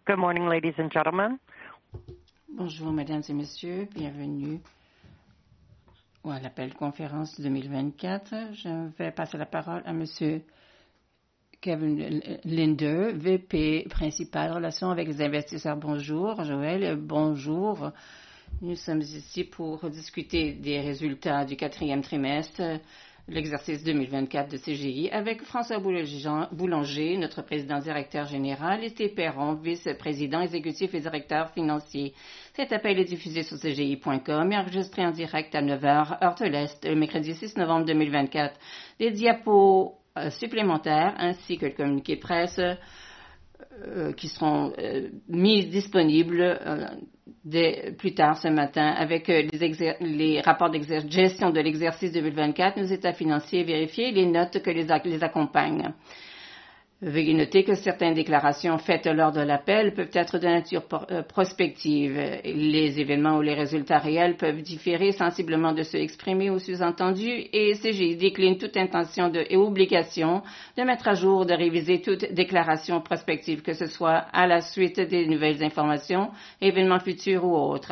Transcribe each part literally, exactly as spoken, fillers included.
Good morning, ladies and gentlemen. Bonjour, mesdames et messieurs. Bienvenue à l'appel conférence deux mille vingt-quatre. Je vais passer la parole à monsieur Kevin Linder, V P principal, relations avec les investisseurs. Bonjour, Joël. Bonjour. Nous sommes ici pour discuter des résultats du quatrième trimestre, l'exercice deux mille vingt-quatre de C G I, avec François Boulanger, notre président directeur général, et Steve Perron, vice-président exécutif et directeur financier. Cet appel est diffusé sur C G I point com et enregistré en direct à neuf heures, heure de l'Est, le mercredi six novembre deux mille vingt-quatre. Des diapos euh, supplémentaires ainsi que le communiqué de presse euh, qui seront euh, mis disponibles euh, dès plus tard ce matin avec euh, les, exer- les rapports de gestion de l'exercice deux mille vingt-quatre, nos états financiers vérifiés et les notes que les, ac- les accompagnent. Veuillez noter que certaines déclarations faites lors de l'appel peuvent être de nature prospective. Les événements ou les résultats réels peuvent différer sensiblement de ceux exprimés ou sous-entendus et C G I décline toute intention de, et obligation de mettre à jour ou de réviser toute déclaration prospective, que ce soit à la suite des nouvelles informations, événements futurs ou autres.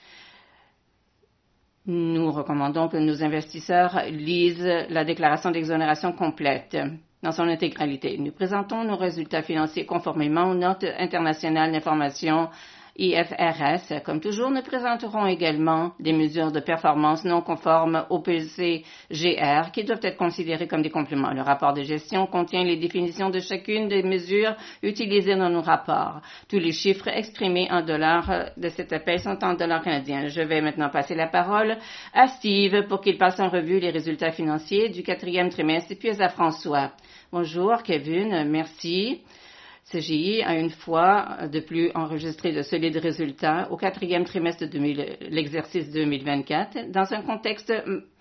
Nous recommandons que nos investisseurs lisent la déclaration d'exonération complète dans son intégralité. Nous présentons nos résultats financiers conformément aux notes internationales d'information I F R S. Comme toujours, nous présenterons également des mesures de performance non conformes au P C G R qui doivent être considérées comme des compléments. Le rapport de gestion contient les définitions de chacune des mesures utilisées dans nos rapports. Tous les chiffres exprimés en dollars de cet appel sont en dollars canadiens. Je vais maintenant passer la parole à Steve pour qu'il passe en revue les résultats financiers du quatrième trimestre et puis à François. Bonjour, Kevin. Merci. C G I a une fois de plus enregistré de solides résultats au quatrième trimestre de l'exercice deux mille vingt-quatre dans un contexte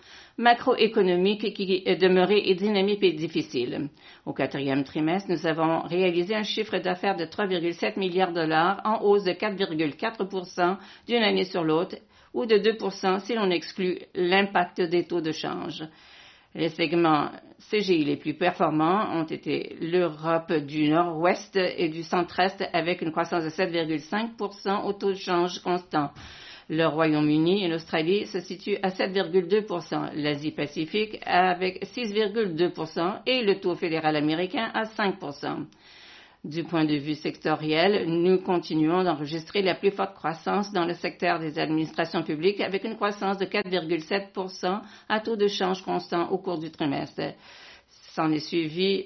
macroéconomique qui est demeuré dynamique et difficile. Au quatrième trimestre, nous avons réalisé un chiffre d'affaires de trois virgule sept milliards de dollars en hausse de quatre virgule quatre pour cent d'une année sur l'autre ou de deux pour cent si l'on exclut l'impact des taux de change. Les segments C G I les plus performants ont été l'Europe du Nord-Ouest et du Centre-Est avec une croissance de sept virgule cinq pour cent au taux de change constant. Le Royaume-Uni et l'Australie se situent à sept virgule deux pour cent, l'Asie-Pacifique avec six virgule deux pour cent et le taux fédéral américain à cinq pour cent. Du point de vue sectoriel, nous continuons d'enregistrer la plus forte croissance dans le secteur des administrations publiques avec une croissance de quatre virgule sept pour cent à taux de change constant au cours du trimestre. S'en est suivi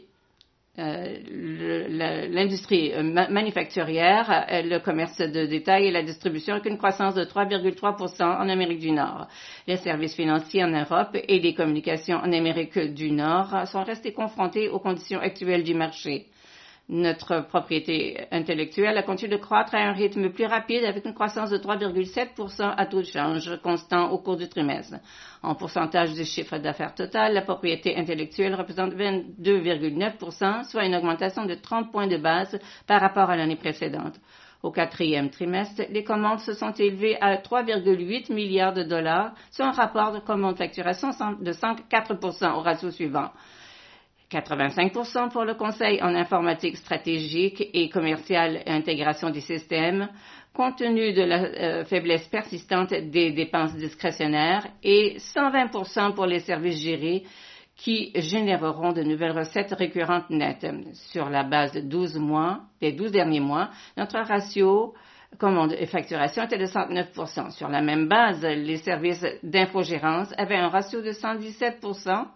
euh, le, la, l'industrie ma- manufacturière, le commerce de détail et la distribution avec une croissance de trois virgule trois pour cent en Amérique du Nord. Les services financiers en Europe et les communications en Amérique du Nord sont restés confrontés aux conditions actuelles du marché. Notre propriété intellectuelle a continué de croître à un rythme plus rapide avec une croissance de trois virgule sept pour cent à taux de change constant au cours du trimestre. En pourcentage du chiffre d'affaires total, la propriété intellectuelle représente vingt-deux virgule neuf pour cent, soit une augmentation de trente points de base par rapport à l'année précédente. Au quatrième trimestre, les commandes se sont élevées à trois virgule huit milliards de dollars, soit un rapport de commande-facturation de cent quatre pour cent au ratio suivant. quatre-vingt-cinq pour cent pour le conseil en informatique stratégique et commerciale et intégration des systèmes, compte tenu de la euh, faiblesse persistante des dépenses discrétionnaires, et cent vingt pour cent pour les services gérés qui généreront de nouvelles recettes récurrentes nettes. Sur la base de douze mois, des douze derniers mois, notre ratio commande et facturation était de cent neuf pour cent. Sur la même base, les services d'infogérance avaient un ratio de cent dix-sept pour cent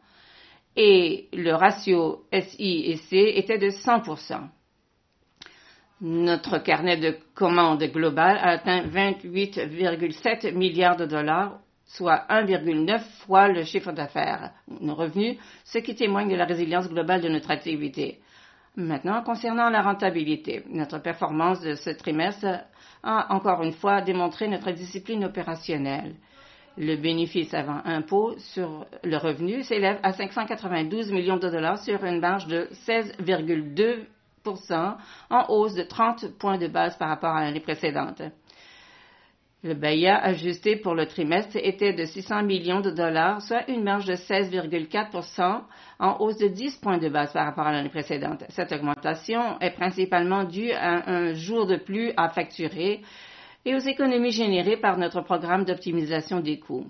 et le ratio S I et C était de cent pour cent. Notre carnet de commandes global a atteint vingt-huit virgule sept milliards de dollars, soit un virgule neuf fois le chiffre d'affaires, nos revenus, ce qui témoigne de la résilience globale de notre activité. Maintenant, concernant la rentabilité, notre performance de ce trimestre a encore une fois démontré notre discipline opérationnelle. Le bénéfice avant impôt sur le revenu s'élève à cinq cent quatre-vingt-douze millions de dollars sur une marge de seize virgule deux pour cent en hausse de trente points de base par rapport à l'année précédente. Le B A I A ajusté pour le trimestre était de six cents millions de dollars, soit une marge de seize virgule quatre pour cent, en hausse de dix points de base par rapport à l'année précédente. Cette augmentation est principalement due à un jour de plus à facturer et aux économies générées par notre programme d'optimisation des coûts.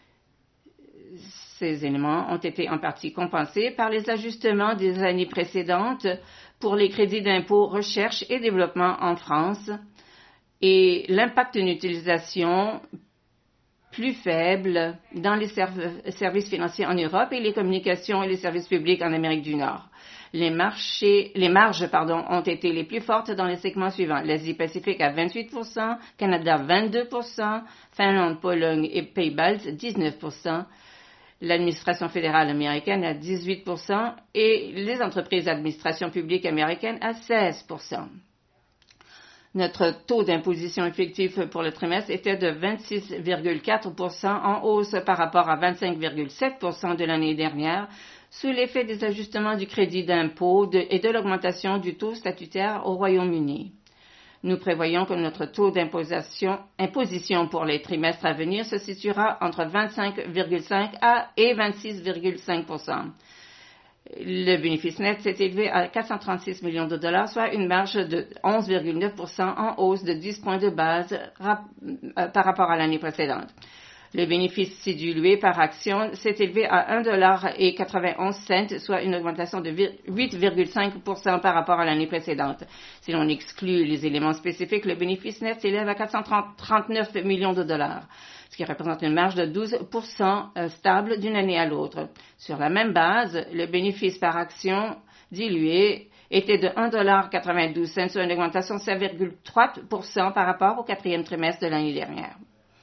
Ces éléments ont été en partie compensés par les ajustements des années précédentes pour les crédits d'impôt recherche et développement en France et l'impact d'une utilisation plus faible dans les serv- services financiers en Europe et les communications et les services publics en Amérique du Nord. Les, marchés, les marges pardon, ont été les plus fortes dans les segments suivants. L'Asie-Pacifique à vingt-huit pour cent, Canada vingt-deux pour cent, Finlande, Pologne et Pays-Baltes dix-neuf pour cent, l'administration fédérale américaine à dix-huit pour cent et les entreprises d'administration publique américaine à seize pour cent. Notre taux d'imposition effectif pour le trimestre était de vingt-six virgule quatre pour cent en hausse par rapport à vingt-cinq virgule sept pour cent de l'année dernière, sous l'effet des ajustements du crédit d'impôt de, et de l'augmentation du taux statutaire au Royaume-Uni. Nous prévoyons que notre taux d'imposition imposition pour les trimestres à venir se situera entre vingt-cinq virgule cinq et vingt-six virgule cinq pour cent. Le bénéfice net s'est élevé à quatre cent trente-six millions de dollars, soit une marge de onze virgule neuf pour cent en hausse de dix points de base rap- euh, par rapport à l'année précédente. Le bénéfice dilué par action s'est élevé à un dollar et quatre-vingt-onze cents, soit une augmentation de huit virgule cinq pour cent par rapport à l'année précédente. Si l'on exclut les éléments spécifiques, le bénéfice net s'élève à quatre cent trente-neuf millions de dollars, ce qui représente une marge de douze pour cent stable d'une année à l'autre. Sur la même base, le bénéfice par action dilué était de un dollar quatre-vingt-douze cents, soit une augmentation de sept virgule trois pour cent par rapport au quatrième trimestre de l'année dernière.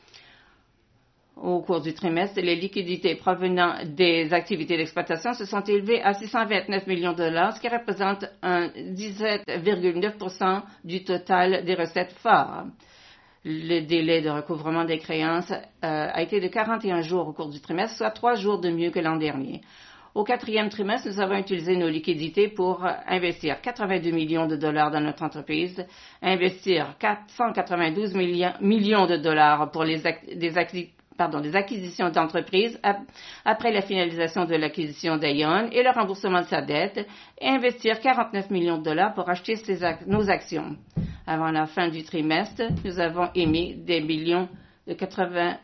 Au cours du trimestre, les liquidités provenant des activités d'exploitation se sont élevées à six cent vingt-neuf millions de dollars, ce qui représente un dix-sept virgule neuf pour cent du total des recettes phares. Le délai de recouvrement des créances euh, a été de quarante et un jours au cours du trimestre, soit trois jours de mieux que l'an dernier. Au quatrième trimestre, nous avons utilisé nos liquidités pour investir quatre-vingt-deux millions de dollars dans notre entreprise, investir quatre cent quatre-vingt-douze millions de dollars pour les ac- des activités Pardon, des acquisitions d'entreprises ap- après la finalisation de l'acquisition d'Aon et le remboursement de sa dette, et investir quarante-neuf millions de dollars pour acheter ses ac- nos actions. Avant la fin du trimestre, nous avons émis des millions de quatre-vingts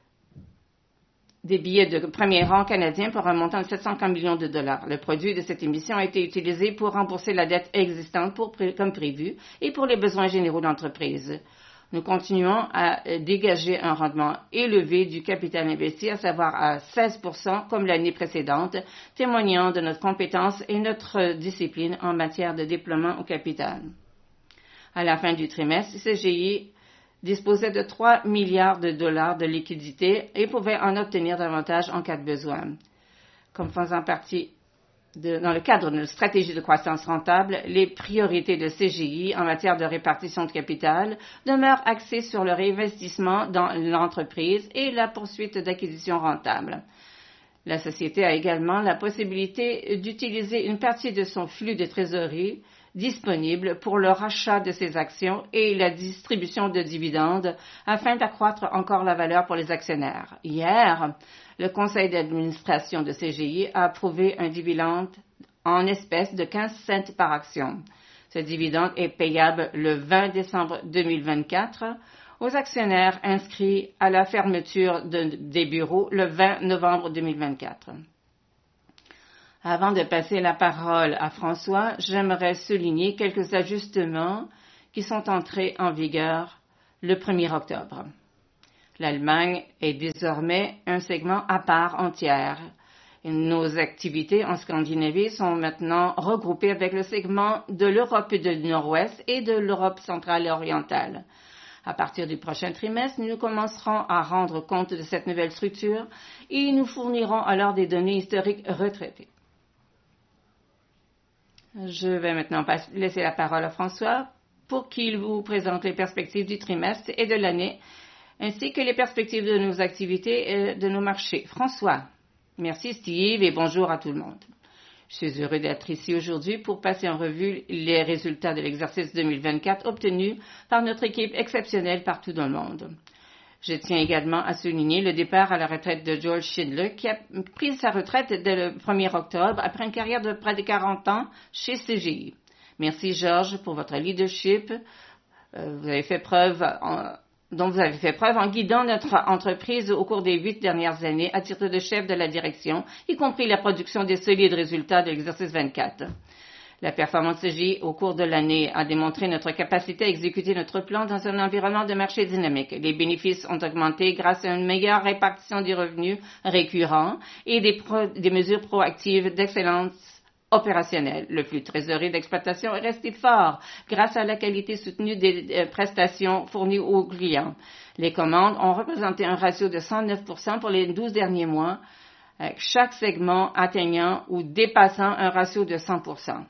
des billets de premier rang canadiens pour un montant de sept cent quinze millions de dollars. Le produit de cette émission a été utilisé pour rembourser la dette existante pour, comme prévu et pour les besoins généraux de l'entreprise. Nous continuons à dégager un rendement élevé du capital investi, à savoir à seize pour cent comme l'année précédente, témoignant de notre compétence et notre discipline en matière de déploiement au capital. À la fin du trimestre, C G I disposait de trois milliards de dollars de liquidités et pouvait en obtenir davantage en cas de besoin. Comme faisant partie De, dans le cadre de notre stratégie de croissance rentable, les priorités de C G I en matière de répartition de capital demeurent axées sur le réinvestissement dans l'entreprise et la poursuite d'acquisitions rentables. La société a également la possibilité d'utiliser une partie de son flux de trésorerie disponible pour le rachat de ses actions et la distribution de dividendes afin d'accroître encore la valeur pour les actionnaires. Hier, le conseil d'administration de C G I a approuvé un dividende en espèces de quinze cents par action. Ce dividende est payable le vingt décembre deux mille vingt-quatre aux actionnaires inscrits à la fermeture de, des bureaux le vingt novembre deux mille vingt-quatre. Avant de passer la parole à François, j'aimerais souligner quelques ajustements qui sont entrés en vigueur le premier octobre. L'Allemagne est désormais un segment à part entière. Et nos activités en Scandinavie sont maintenant regroupées avec le segment de l'Europe du Nord-Ouest et de l'Europe centrale et orientale. À partir du prochain trimestre, nous commencerons à rendre compte de cette nouvelle structure et nous fournirons alors des données historiques retraitées. Je vais maintenant laisser la parole à François pour qu'il vous présente les perspectives du trimestre et de l'année, ainsi que les perspectives de nos activités et de nos marchés. François. Merci Steve et bonjour à tout le monde. Je suis heureux d'être ici aujourd'hui pour passer en revue les résultats de l'exercice deux mille vingt-quatre obtenus par notre équipe exceptionnelle partout dans le monde. Je tiens également à souligner le départ à la retraite de George Schindler, qui a pris sa retraite dès le premier octobre après une carrière de près de quarante ans chez C G I. Merci, George, pour votre leadership. Euh, vous avez fait preuve en, dont vous avez fait preuve en guidant notre entreprise au cours des huit dernières années à titre de chef de la direction, y compris la production des solides résultats de l'exercice vingt-quatre. La performance C G I au cours de l'année a démontré notre capacité à exécuter notre plan dans un environnement de marché dynamique. Les bénéfices ont augmenté grâce à une meilleure répartition des revenus récurrents et des, pro, des mesures proactives d'excellence opérationnelle. Le flux de trésorerie d'exploitation est resté fort grâce à la qualité soutenue des euh, prestations fournies aux clients. Les commandes ont représenté un ratio de cent neuf pour cent pour les douze derniers mois, avec chaque segment atteignant ou dépassant un ratio de cent pour cent.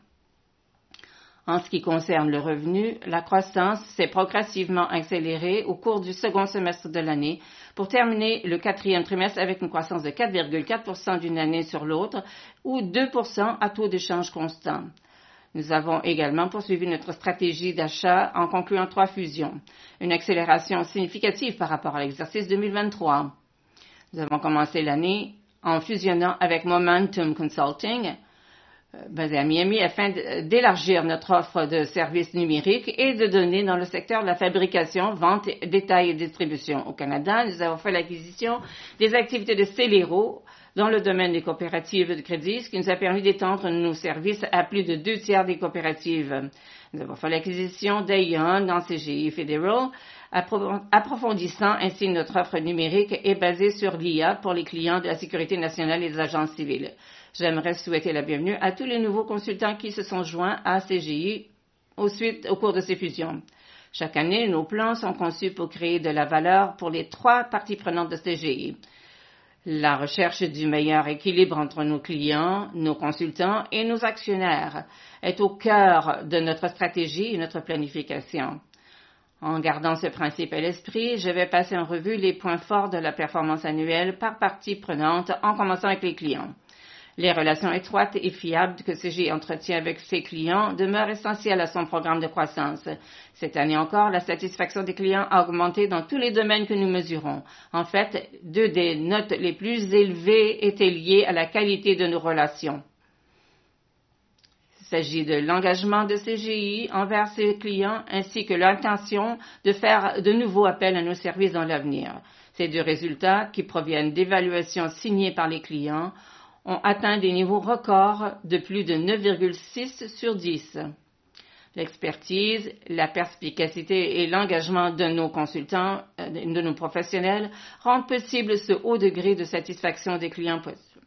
En ce qui concerne le revenu, la croissance s'est progressivement accélérée au cours du second semestre de l'année pour terminer le quatrième trimestre avec une croissance de quatre virgule quatre pour cent d'une année sur l'autre ou deux pour cent à taux de change constant. Nous avons également poursuivi notre stratégie d'achat en concluant trois fusions, une accélération significative par rapport à l'exercice deux mille vingt-trois. Nous avons commencé l'année en fusionnant avec Momentum Consulting, basé à Miami, afin d'élargir notre offre de services numériques et de données dans le secteur de la fabrication, vente, détail et distribution. Au Canada, nous avons fait l'acquisition des activités de Celero dans le domaine des coopératives de crédit, ce qui nous a permis d'étendre nos services à plus de deux tiers des coopératives. Nous avons fait l'acquisition d'Aon dans C G I Federal, approfondissant ainsi notre offre numérique et basée sur l'I A pour les clients de la Sécurité nationale et des agences civiles. J'aimerais souhaiter la bienvenue à tous les nouveaux consultants qui se sont joints à C G I au, suite, au cours de ces fusions. Chaque année, nos plans sont conçus pour créer de la valeur pour les trois parties prenantes de C G I. La recherche du meilleur équilibre entre nos clients, nos consultants et nos actionnaires est au cœur de notre stratégie et notre planification. En gardant ce principe à l'esprit, je vais passer en revue les points forts de la performance annuelle par partie prenante en commençant avec les clients. Les relations étroites et fiables que C G I entretient avec ses clients demeurent essentielles à son programme de croissance. Cette année encore, la satisfaction des clients a augmenté dans tous les domaines que nous mesurons. En fait, deux des notes les plus élevées étaient liées à la qualité de nos relations. Il s'agit de l'engagement de C G I envers ses clients ainsi que l'intention de faire de nouveaux appels à nos services dans l'avenir. Ces deux résultats, qui proviennent d'évaluations signées par les clients, ont atteint des niveaux records de plus de neuf virgule six sur dix. L'expertise, la perspicacité et l'engagement de nos consultants, de nos professionnels, rendent possible ce haut degré de satisfaction des clients possible.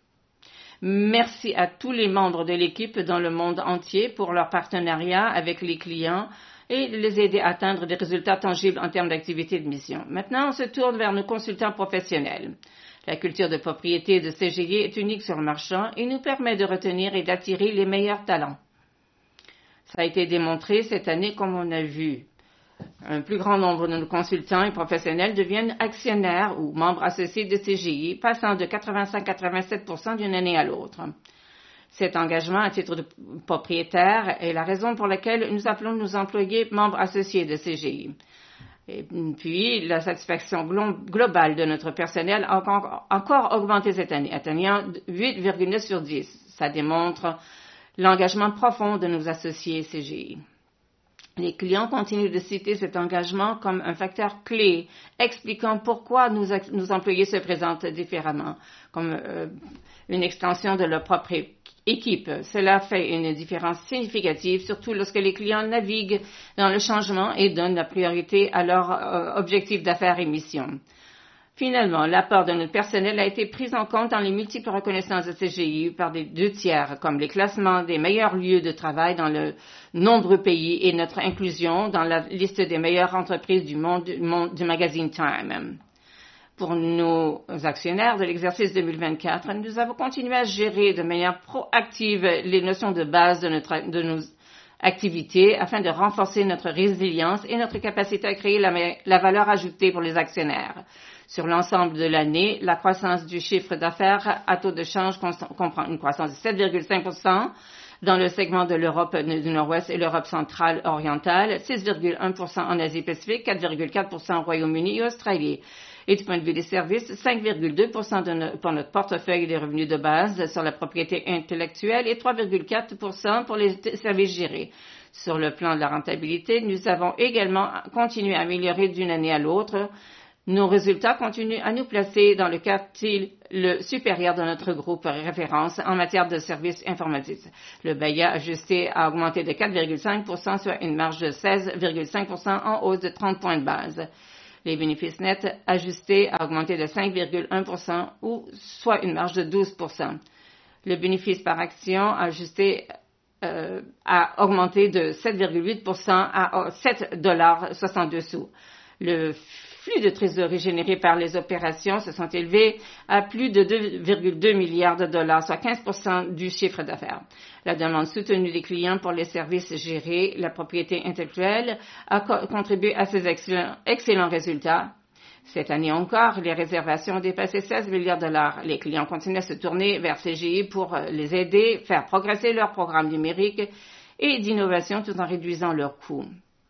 Merci à tous les membres de l'équipe dans le monde entier pour leur partenariat avec les clients et les aider à atteindre des résultats tangibles en termes d'activité et de mission. Maintenant, on se tourne vers nos consultants professionnels. La culture de propriété de C G I est unique sur le marché et nous permet de retenir et d'attirer les meilleurs talents. Ça a été démontré cette année comme on a vu. Un plus grand nombre de nos consultants et professionnels deviennent actionnaires ou membres associés de C G I, passant de quatre-vingt-cinq à quatre-vingt-sept pour cent d'une année à l'autre. Cet engagement à titre de propriétaire est la raison pour laquelle nous appelons nos employés membres associés de C G I. Et puis, la satisfaction globale de notre personnel a encore, encore augmenté cette année, atteignant huit virgule neuf sur dix. Ça démontre l'engagement profond de nos associés C G I. Les clients continuent de citer cet engagement comme un facteur clé, expliquant pourquoi nos, nos employés se présentent différemment, comme euh, une extension de leur propre équipe. Cela fait une différence significative, surtout lorsque les clients naviguent dans le changement et donnent la priorité à leurs euh, objectifs d'affaires et missions. Finalement, l'apport de notre personnel a été pris en compte dans les multiples reconnaissances de C G I par des deux tiers, comme les classements des meilleurs lieux de travail dans de nombreux pays et notre inclusion dans la liste des meilleures entreprises du monde du, monde, du magazine Time. Pour nos actionnaires de l'exercice deux mille vingt-quatre, nous avons continué à gérer de manière proactive les notions de base de, notre, de nos activités afin de renforcer notre résilience et notre capacité à créer la, la valeur ajoutée pour les actionnaires. Sur l'ensemble de l'année, la croissance du chiffre d'affaires à taux de change comprend une croissance de sept virgule cinq pour cent dans le segment de l'Europe du Nord-Ouest et l'Europe centrale orientale, six virgule un pour cent en Asie-Pacifique, quatre virgule quatre pour cent au Royaume-Uni et Australie. Et du point de vue des services, cinq virgule deux pour cent de no- pour notre portefeuille des revenus de base sur la propriété intellectuelle et trois virgule quatre pour cent pour les t- services gérés. Sur le plan de la rentabilité, nous avons également continué à améliorer d'une année à l'autre. Nos résultats continuent à nous placer dans le quartile le supérieur de notre groupe référence en matière de services informatiques. Le B A I A ajusté a augmenté de quatre virgule cinq pour cent, soit une marge de seize virgule cinq pour cent en hausse de trente points de base. Les bénéfices nets ajustés a augmenté de cinq virgule un pour cent, ou soit une marge de douze pour cent. Le bénéfice par action ajusté euh, a augmenté de sept virgule huit pour cent à sept dollars soixante-deux sous. Le flux de trésorerie générés par les opérations se sont élevés à plus de deux virgule deux milliards de dollars, soit quinze pour cent du chiffre d'affaires. La demande soutenue des clients pour les services gérés, la propriété intellectuelle, a co- contribué à ces excellents, excellents résultats. Cette année encore, les réservations ont dépassé seize milliards de dollars. Les clients continuent à se tourner vers C G I pour les aider, faire progresser leurs programmes numériques et d'innovation tout en réduisant leurs coûts.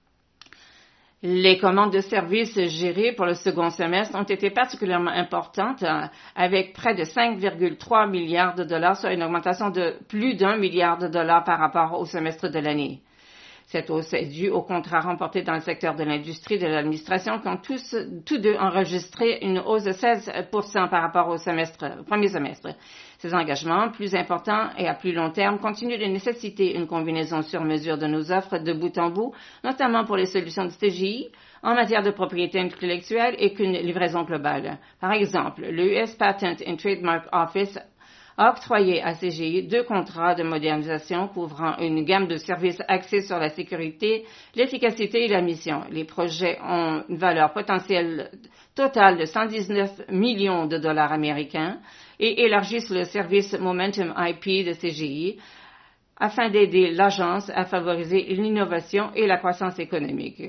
Les commandes de services gérées pour le second semestre ont été particulièrement importantes, avec près de cinq virgule trois milliards de dollars, soit une augmentation de plus d'un milliard de dollars par rapport au semestre de l'année. Cette hausse est due aux contrats remportés dans le secteur de l'industrie et de l'administration qui ont tous, tous deux enregistré une hausse de seize pour cent par rapport au, semestre, au premier semestre. Ces engagements, plus importants et à plus long terme, continuent de nécessiter une combinaison sur mesure de nos offres de bout en bout, notamment pour les solutions de C G I en matière de propriété intellectuelle et qu'une livraison globale. Par exemple, le U S Patent and Trademark Office a octroyé à C G I deux contrats de modernisation couvrant une gamme de services axés sur la sécurité, l'efficacité et la mission. Les projets ont une valeur potentielle totale de cent dix-neuf millions de dollars américains et élargissent le service Momentum I P de C G I afin d'aider l'agence à favoriser l'innovation et la croissance économique.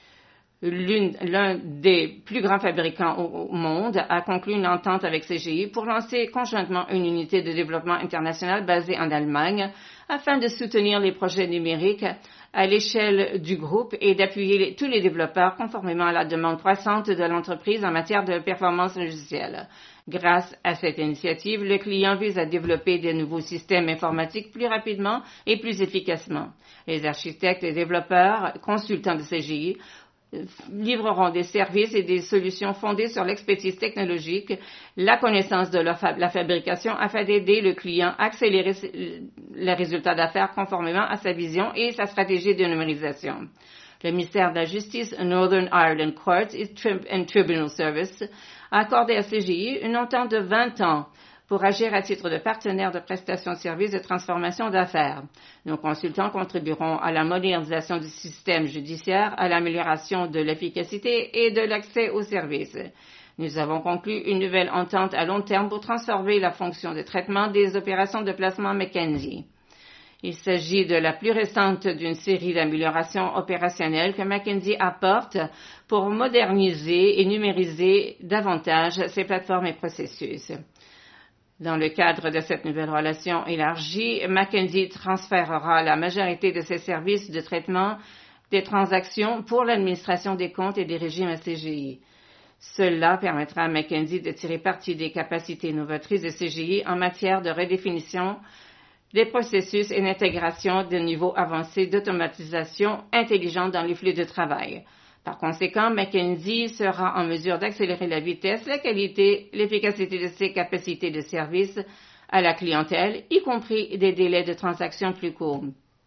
L'une, l'un des plus grands fabricants au, au monde a conclu une entente avec C G I pour lancer conjointement une unité de développement international basée en Allemagne afin de soutenir les projets numériques à l'échelle du groupe et d'appuyer les, tous les développeurs conformément à la demande croissante de l'entreprise en matière de performance logicielle. Grâce à cette initiative, le client vise à développer de nouveaux systèmes informatiques plus rapidement et plus efficacement. Les architectes et développeurs, consultants de C G I, livreront des services et des solutions fondées sur l'expertise technologique, la connaissance de leur fa- la fabrication afin d'aider le client à accélérer les résultats d'affaires conformément à sa vision et sa stratégie de numérisation. Le ministère de la Justice, Northern Ireland Courts and Tribunal Service, a accordé à C G I une entente de vingt ans pour agir à titre de partenaire de prestation de services de transformation d'affaires. Nos consultants contribueront à la modernisation du système judiciaire, à l'amélioration de l'efficacité et de l'accès aux services. Nous avons conclu une nouvelle entente à long terme pour transformer la fonction de traitement des opérations de placement McKinsey. Il s'agit de la plus récente d'une série d'améliorations opérationnelles que McKinsey apporte pour moderniser et numériser davantage ses plateformes et processus. Dans le cadre de cette nouvelle relation élargie, McKinsey transférera la majorité de ses services de traitement des transactions pour l'administration des comptes et des régimes à C G I. Cela permettra à McKinsey de tirer parti des capacités novatrices de C G I en matière de redéfinition des processus et d'intégration de niveaux avancés d'automatisation intelligente dans les flux de travail. Par conséquent, McKinsey sera en mesure d'accélérer la vitesse, la qualité, l'efficacité de ses capacités de service à la clientèle, y compris des délais de transaction plus courts.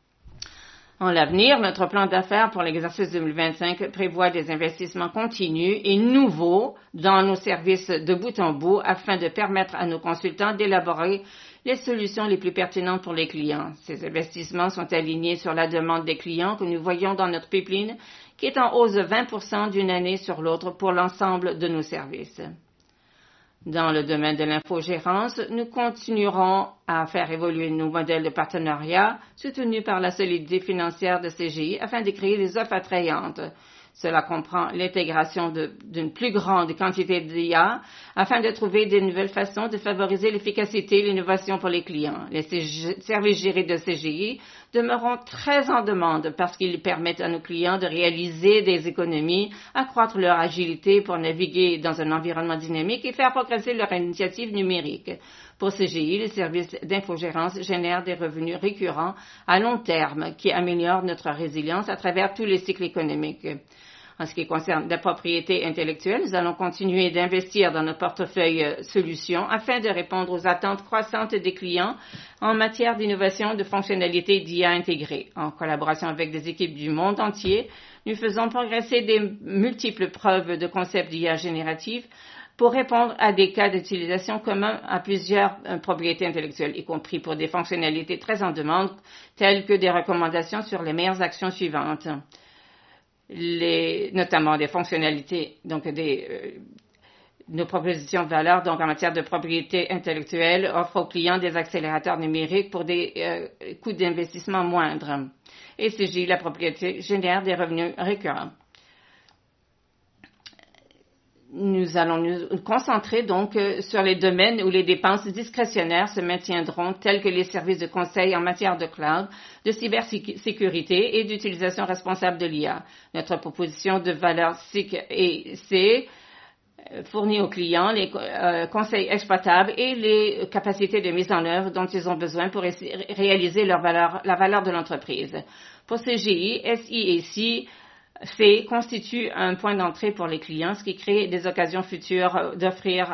En l'avenir, notre plan d'affaires pour l'exercice deux mille vingt-cinq prévoit des investissements continus et nouveaux dans nos services de bout en bout afin de permettre à nos consultants d'élaborer les solutions les plus pertinentes pour les clients. Ces investissements sont alignés sur la demande des clients que nous voyons dans notre pipeline, qui est en hausse de vingt pour cent d'une année sur l'autre pour l'ensemble de nos services. Dans le domaine de l'infogérance, nous continuerons à faire évoluer nos modèles de partenariat soutenus par la solidité financière de C G I afin de créer des offres attrayantes. Cela comprend l'intégration d'une plus grande quantité d'I A afin de trouver de nouvelles façons de favoriser l'efficacité et l'innovation pour les clients. Les services gérés de C G I demeureront très en demande parce qu'ils permettent à nos clients de réaliser des économies, accroître leur agilité pour naviguer dans un environnement dynamique et faire progresser leur initiative numérique. Pour C G I, les services d'infogérance génèrent des revenus récurrents à long terme qui améliorent notre résilience à travers tous les cycles économiques. En ce qui concerne la propriété intellectuelle, nous allons continuer d'investir dans notre portefeuille solutions afin de répondre aux attentes croissantes des clients en matière d'innovation de fonctionnalités d'I A intégrées. En collaboration avec des équipes du monde entier, nous faisons progresser des multiples preuves de concepts d'I A générative pour répondre à des cas d'utilisation communs à plusieurs euh, propriétés intellectuelles, y compris pour des fonctionnalités très en demande, telles que des recommandations sur les meilleures actions suivantes. Les, notamment des fonctionnalités, donc des, euh, nos propositions de valeur, donc en matière de propriété intellectuelle, offrent aux clients des accélérateurs numériques pour des euh, coûts d'investissement moindres. Et C G I, la propriété, génère des revenus récurrents. Nous allons nous concentrer donc sur les domaines où les dépenses discrétionnaires se maintiendront, tels que les services de conseil en matière de cloud, de cybersécurité et d'utilisation responsable de l'I A. Notre proposition de valeur C I C et C fournit aux clients les euh, conseils exploitables et les capacités de mise en œuvre dont ils ont besoin pour réaliser leur valeur, la valeur de l'entreprise. Pour C G I, S I et C C constitue un point d'entrée pour les clients, ce qui crée des occasions futures d'offrir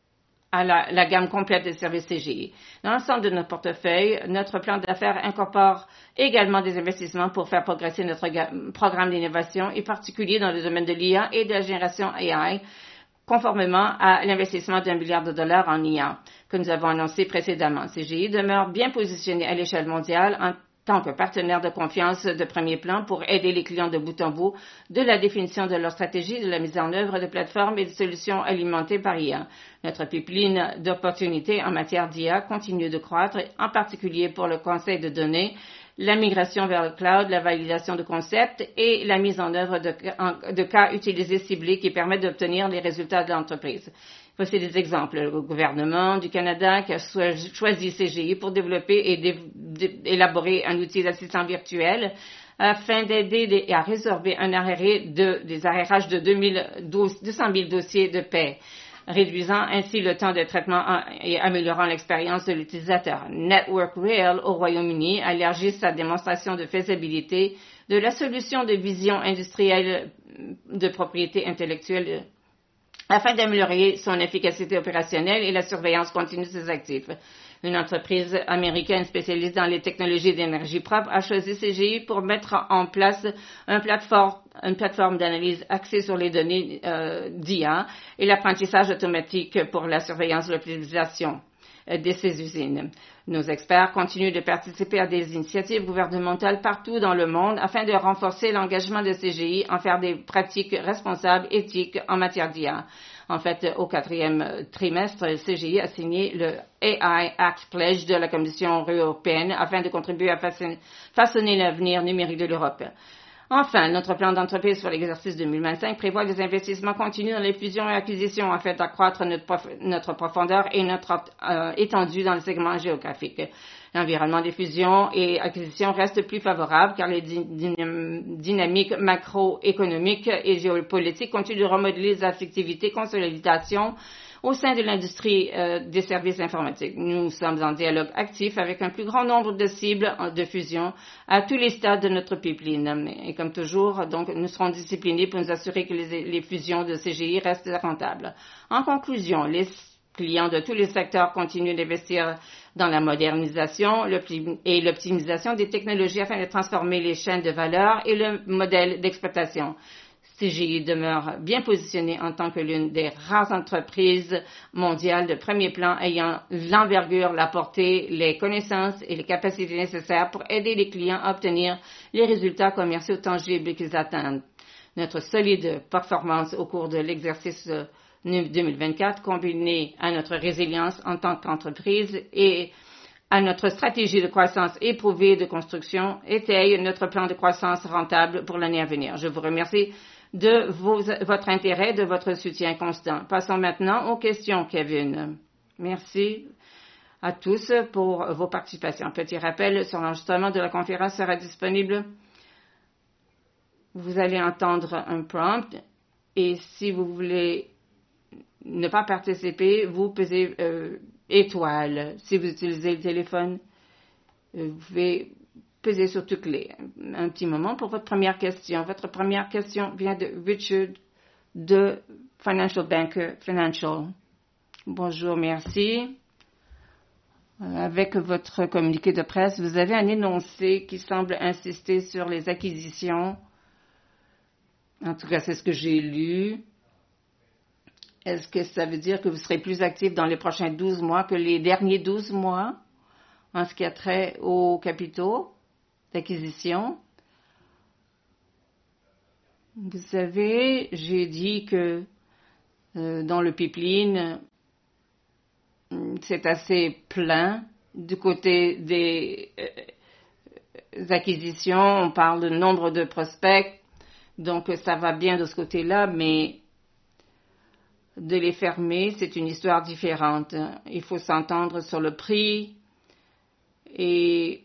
à la, la gamme complète des services C G I. Dans l'ensemble de notre portefeuille, notre plan d'affaires incorpore également des investissements pour faire progresser notre programme d'innovation, et particulier dans le domaine de l'I A et de la génération A I, conformément à l'investissement d'un milliard de dollars en I A que nous avons annoncé précédemment. C G I demeure bien positionné à l'échelle mondiale en tant que partenaire de confiance de premier plan pour aider les clients de bout en bout de la définition de leur stratégie, de la mise en œuvre de plateformes et de solutions alimentées par I A. Notre pipeline d'opportunités en matière d'I A continue de croître, en particulier pour le conseil de données, la migration vers le cloud, la validation de concepts et la mise en œuvre de, de cas utilisés ciblés qui permettent d'obtenir les résultats de l'entreprise. Voici des exemples. Le gouvernement du Canada qui a choisi C G I pour développer et élaborer un outil d'assistant virtuel afin d'aider à résorber un arrêt de, des arrérages de deux cent mille dossiers de paie, réduisant ainsi le temps de traitement et améliorant l'expérience de l'utilisateur. Network Rail au Royaume-Uni a élargi sa démonstration de faisabilité de la solution de vision industrielle de propriété intellectuelle afin d'améliorer son efficacité opérationnelle et la surveillance continue de ses actifs. Une entreprise américaine spécialisée dans les technologies d'énergie propre a choisi C G I pour mettre en place un plateforme, une plateforme d'analyse axée sur les données euh, d'I A et l'apprentissage automatique pour la surveillance de l'optimisation de ces usines. Nos experts continuent de participer à des initiatives gouvernementales partout dans le monde afin de renforcer l'engagement de C G I en faire des pratiques responsables, éthiques en matière d'I A. En fait, au quatrième trimestre, C G I a signé le A I Act Pledge de la Commission européenne afin de contribuer à façonner l'avenir numérique de l'Europe. Enfin, notre plan d'entreprise pour l'exercice deux mille vingt-cinq prévoit des investissements continus dans les fusions et acquisitions afin d'accroître notre, prof, notre profondeur et notre euh, étendue dans le segment géographique. L'environnement des fusions et acquisitions reste plus favorable car les dynamiques macroéconomiques et géopolitiques continuent de remodeler les activités, consolidation au sein de l'industrie euh, des services informatiques. Nous sommes en dialogue actif avec un plus grand nombre de cibles de fusion à tous les stades de notre pipeline. Et comme toujours, donc, nous serons disciplinés pour nous assurer que les, les fusions de C G I restent rentables. En conclusion, les clients de tous les secteurs continuent d'investir dans la modernisation et l'optimisation des technologies afin de transformer les chaînes de valeur et le modèle d'exploitation. C G I demeure bien positionné en tant que l'une des rares entreprises mondiales de premier plan ayant l'envergure, la portée, les connaissances et les capacités nécessaires pour aider les clients à obtenir les résultats commerciaux tangibles qu'ils attendent. Notre solide performance au cours de l'exercice deux mille vingt-quatre, combinée à notre résilience en tant qu'entreprise et à notre stratégie de croissance éprouvée de construction étaye notre plan de croissance rentable pour l'année à venir. Je vous remercie de vos, votre intérêt, de votre soutien constant. Passons maintenant aux questions, Kevin. Merci à tous pour vos participations. Petit rappel sur l'enregistrement de la conférence sera disponible. Vous allez entendre un prompt et si vous voulez ne pas participer, vous pesez euh, étoile. Si vous utilisez le téléphone, euh, vous pouvez peser sur toutes les. Un petit moment pour votre première question. Votre première question vient de Richard de Financial Banker Financial. Bonjour, merci. Avec votre communiqué de presse, vous avez un énoncé qui semble insister sur les acquisitions. En tout cas, c'est ce que j'ai lu. Est-ce que ça veut dire que vous serez plus actif dans les prochains douze mois que les derniers douze mois en ce qui a trait aux capitaux d'acquisition? Vous savez, j'ai dit que euh, dans le pipeline, c'est assez plein. Du côté des euh, acquisitions, on parle de nombre de prospects, donc ça va bien de ce côté-là, mais de les fermer, c'est une histoire différente. Il faut s'entendre sur le prix et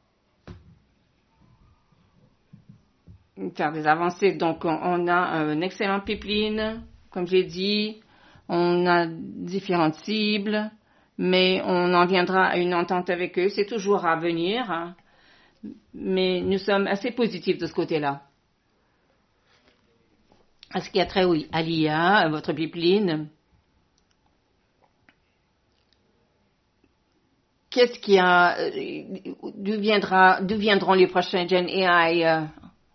faire des avancées. Donc, on a un excellent pipeline, comme j'ai dit. On a différentes cibles, mais on en viendra à une entente avec eux. C'est toujours à venir, hein, mais nous sommes assez positifs de ce côté-là. À ce qui a trait à l'I A, votre pipeline, qu'est-ce qui a, d'où viendra, d'où viendront les prochains Gen A I?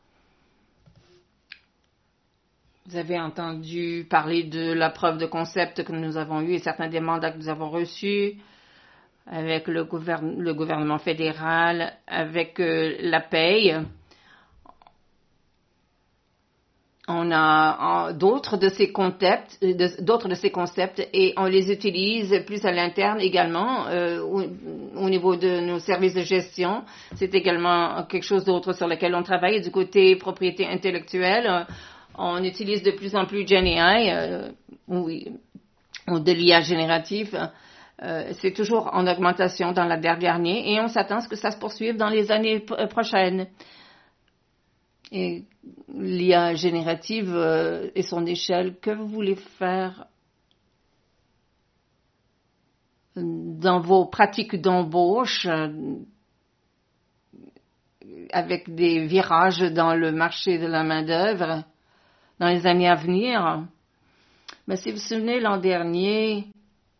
Vous avez entendu parler de la preuve de concept que nous avons eue et certains des mandats que nous avons reçus avec le, gouverne, le gouvernement fédéral, avec euh, la paye. On a d'autres de ces concepts, d'autres de ces concepts et on les utilise plus à l'interne également euh, au, au niveau de nos services de gestion. C'est également quelque chose d'autre sur lequel on travaille. Et du côté propriété intellectuelle, on utilise de plus en plus Gen A I, euh, oui, ou de l'I A générative. Euh, c'est toujours en augmentation dans la dernière année et on s'attend à ce que ça se poursuive dans les années prochaines. Et l'I A générative euh, et son échelle, que vous voulez faire dans vos pratiques d'embauche euh, avec des virages dans le marché de la main-d'œuvre dans les années à venir? Mais si vous vous souvenez, l'an dernier,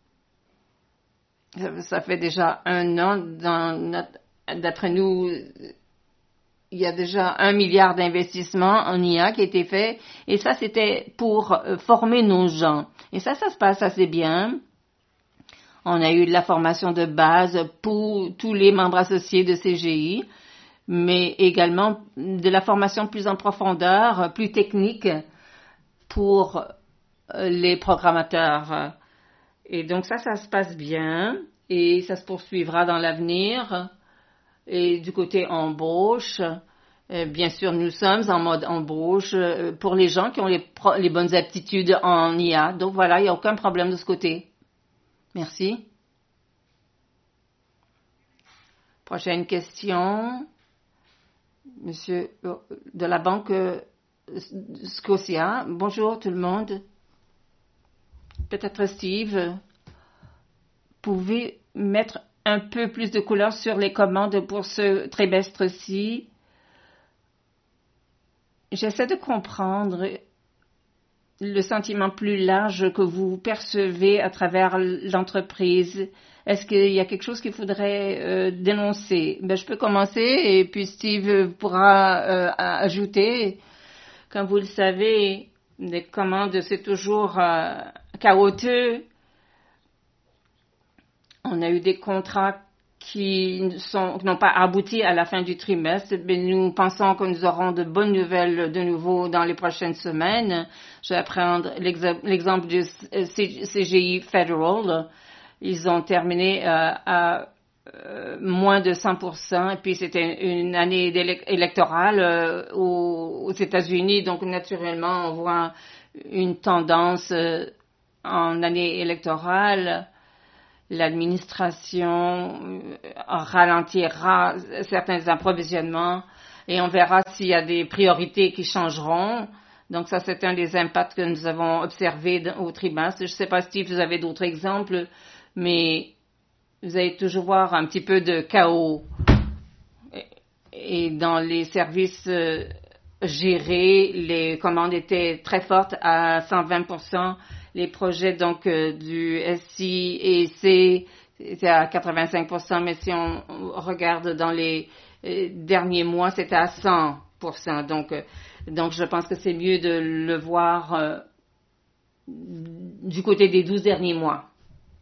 ça, ça fait déjà un an, dans notre, d'après nous, il y a déjà un milliard d'investissements en I A qui a été fait, et ça, c'était pour former nos gens. Et ça, ça se passe assez bien. On a eu de la formation de base pour tous les membres associés de C G I, mais également de la formation plus en profondeur, plus technique pour les programmateurs. Et donc ça, ça se passe bien, et ça se poursuivra dans l'avenir. Et du côté embauche, euh, bien sûr, nous sommes en mode embauche euh, pour les gens qui ont les, pro- les bonnes aptitudes en I A. Donc voilà, il n'y a aucun problème de ce côté. Merci. Prochaine question. Monsieur de la Banque Scotia. Bonjour tout le monde. Peut-être Steve, pouvez mettre un peu plus de couleur sur les commandes pour ce trimestre-ci. J'essaie de comprendre le sentiment plus large que vous percevez à travers l'entreprise. Est-ce qu'il y a quelque chose qu'il faudrait euh, dénoncer? Ben, je peux commencer et puis Steve pourra euh, ajouter. Comme vous le savez, les commandes, c'est toujours euh, chaotique. On a eu des contrats qui sont, qui n'ont pas abouti à la fin du trimestre, mais nous pensons que nous aurons de bonnes nouvelles de nouveau dans les prochaines semaines. Je vais prendre l'exemple du C G I Federal. Ils ont terminé euh, à euh, moins de cent pour cent. Et puis, c'était une année électorale euh, aux, aux États-Unis. Donc, naturellement, on voit une tendance euh, en année électorale. L'administration ralentira certains approvisionnements et on verra s'il y a des priorités qui changeront. Donc ça, c'est un des impacts que nous avons observés au trimestre. Je ne sais pas, Steve, vous avez d'autres exemples, mais vous allez toujours voir un petit peu de chaos. Et dans les services gérés, les commandes étaient très fortes à cent vingt pour cent. Les projets donc euh, du S I et C étaient à quatre-vingt-cinq pour cent, mais si on regarde dans les euh, derniers mois, c'était à cent pour cent. Donc, euh, donc je pense que c'est mieux de le voir euh, du côté des douze derniers mois.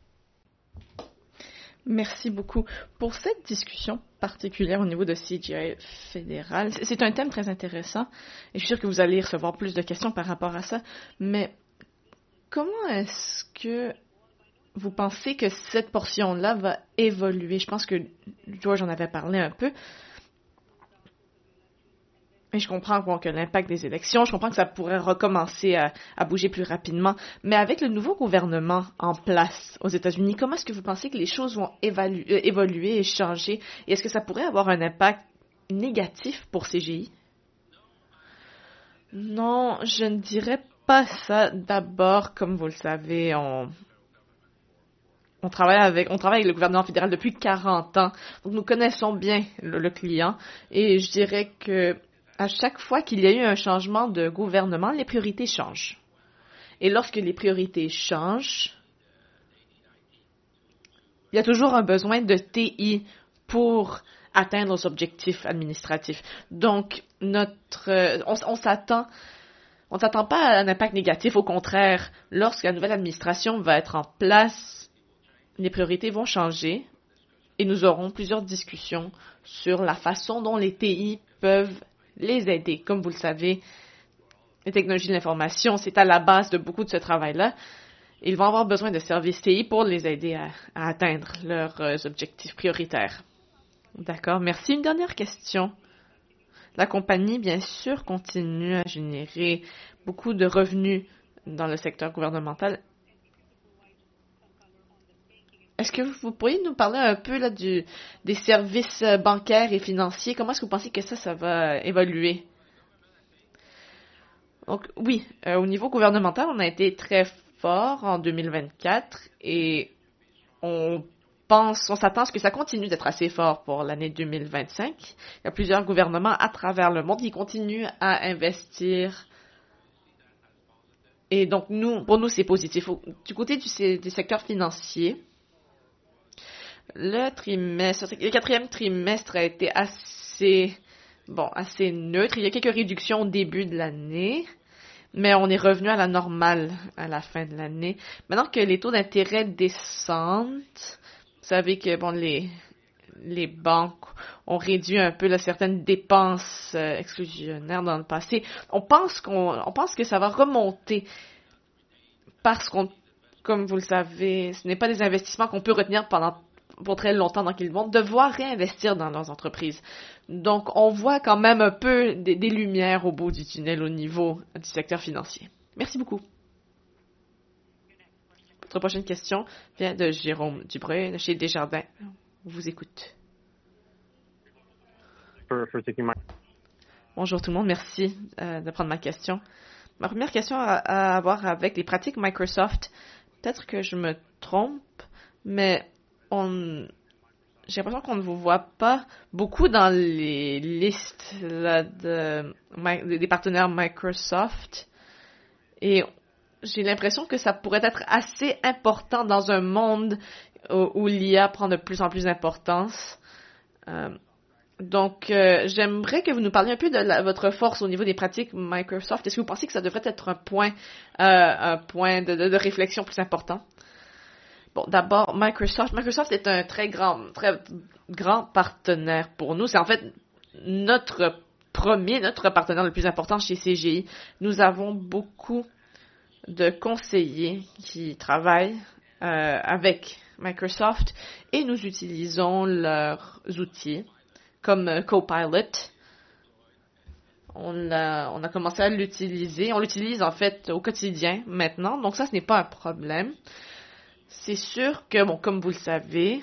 Merci beaucoup pour cette discussion particulière au niveau de C G I fédéral. C'est un thème très intéressant et je suis sûre que vous allez recevoir plus de questions par rapport à ça, mais comment est-ce que vous pensez que cette portion-là va évoluer? Je pense que George en avait parlé un peu. Et je comprends bon, que l'impact des élections, je comprends que ça pourrait recommencer à, à bouger plus rapidement. Mais avec le nouveau gouvernement en place aux États-Unis, comment est-ce que vous pensez que les choses vont évalu- euh, évoluer et changer? Et est-ce que ça pourrait avoir un impact négatif pour C G I? Non, je ne dirais pas ça. D'abord, comme vous le savez, on, on, travaille avec, on travaille avec le gouvernement fédéral depuis quarante ans. Donc, nous connaissons bien le, le client. Et je dirais que à chaque fois qu'il y a eu un changement de gouvernement, les priorités changent. Et lorsque les priorités changent, il y a toujours un besoin de T I pour atteindre nos objectifs administratifs. Donc, notre, on, on s'attend, on s'attend pas à un impact négatif. Au contraire, lorsque la nouvelle administration va être en place, les priorités vont changer et nous aurons plusieurs discussions sur la façon dont les T I peuvent les aider. Comme vous le savez, les technologies de l'information, c'est à la base de beaucoup de ce travail-là. Ils vont avoir besoin de services T I pour les aider à, à atteindre leurs euh, objectifs prioritaires. D'accord, merci. Une dernière question. La compagnie, bien sûr, continue à générer beaucoup de revenus dans le secteur gouvernemental. Est-ce que vous pourriez nous parler un peu là, du, des services bancaires et financiers? Comment est-ce que vous pensez que ça, ça va évoluer? Donc, oui, euh, au niveau gouvernemental, on a été très fort en deux mille vingt-quatre et on pense, on s'attend à ce que ça continue d'être assez fort pour l'année deux mille vingt-cinq. Il y a plusieurs gouvernements à travers le monde qui continuent à investir. Et donc, nous, pour nous, c'est positif. Du côté du, des secteurs financiers, le trimestre, le quatrième trimestre a été assez, bon, assez neutre. Il y a quelques réductions au début de l'année, mais on est revenu à la normale à la fin de l'année. Maintenant que les taux d'intérêt descendent, vous savez que, bon, les, les banques ont réduit un peu là, certaines dépenses euh, exclusionnaires dans le passé. On pense qu'on, on pense que ça va remonter parce qu'on, comme vous le savez, ce n'est pas des investissements qu'on peut retenir pendant pour très longtemps, donc ils vont devoir réinvestir dans leurs entreprises. Donc, on voit quand même un peu des, des lumières au bout du tunnel au niveau du secteur financier. Merci beaucoup. Votre prochaine question vient de Jérôme Dubreuil de chez Desjardins. On vous écoute. For, for taking my... Bonjour tout le monde, merci euh, de prendre ma question. Ma première question a à voir avec les pratiques Microsoft. Peut-être que je me trompe, mais on... j'ai l'impression qu'on ne vous voit pas beaucoup dans les listes là, de... des partenaires Microsoft. Et j'ai l'impression que ça pourrait être assez important dans un monde où, où l'I A prend de plus en plus d'importance. Euh, donc, euh, j'aimerais que vous nous parliez un peu de la, votre force au niveau des pratiques Microsoft. Est-ce que vous pensez que ça devrait être un point, euh, un point de, de, de réflexion plus important? Bon, d'abord, Microsoft. Microsoft est un très grand, très grand partenaire pour nous. C'est en fait notre premier, notre partenaire le plus important chez C G I. Nous avons beaucoup de conseillers qui travaillent euh, avec Microsoft et nous utilisons leurs outils comme euh, Copilot. On a, on a commencé à l'utiliser. On l'utilise en fait au quotidien maintenant, donc ça, ce n'est pas un problème. C'est sûr que, bon, comme vous le savez,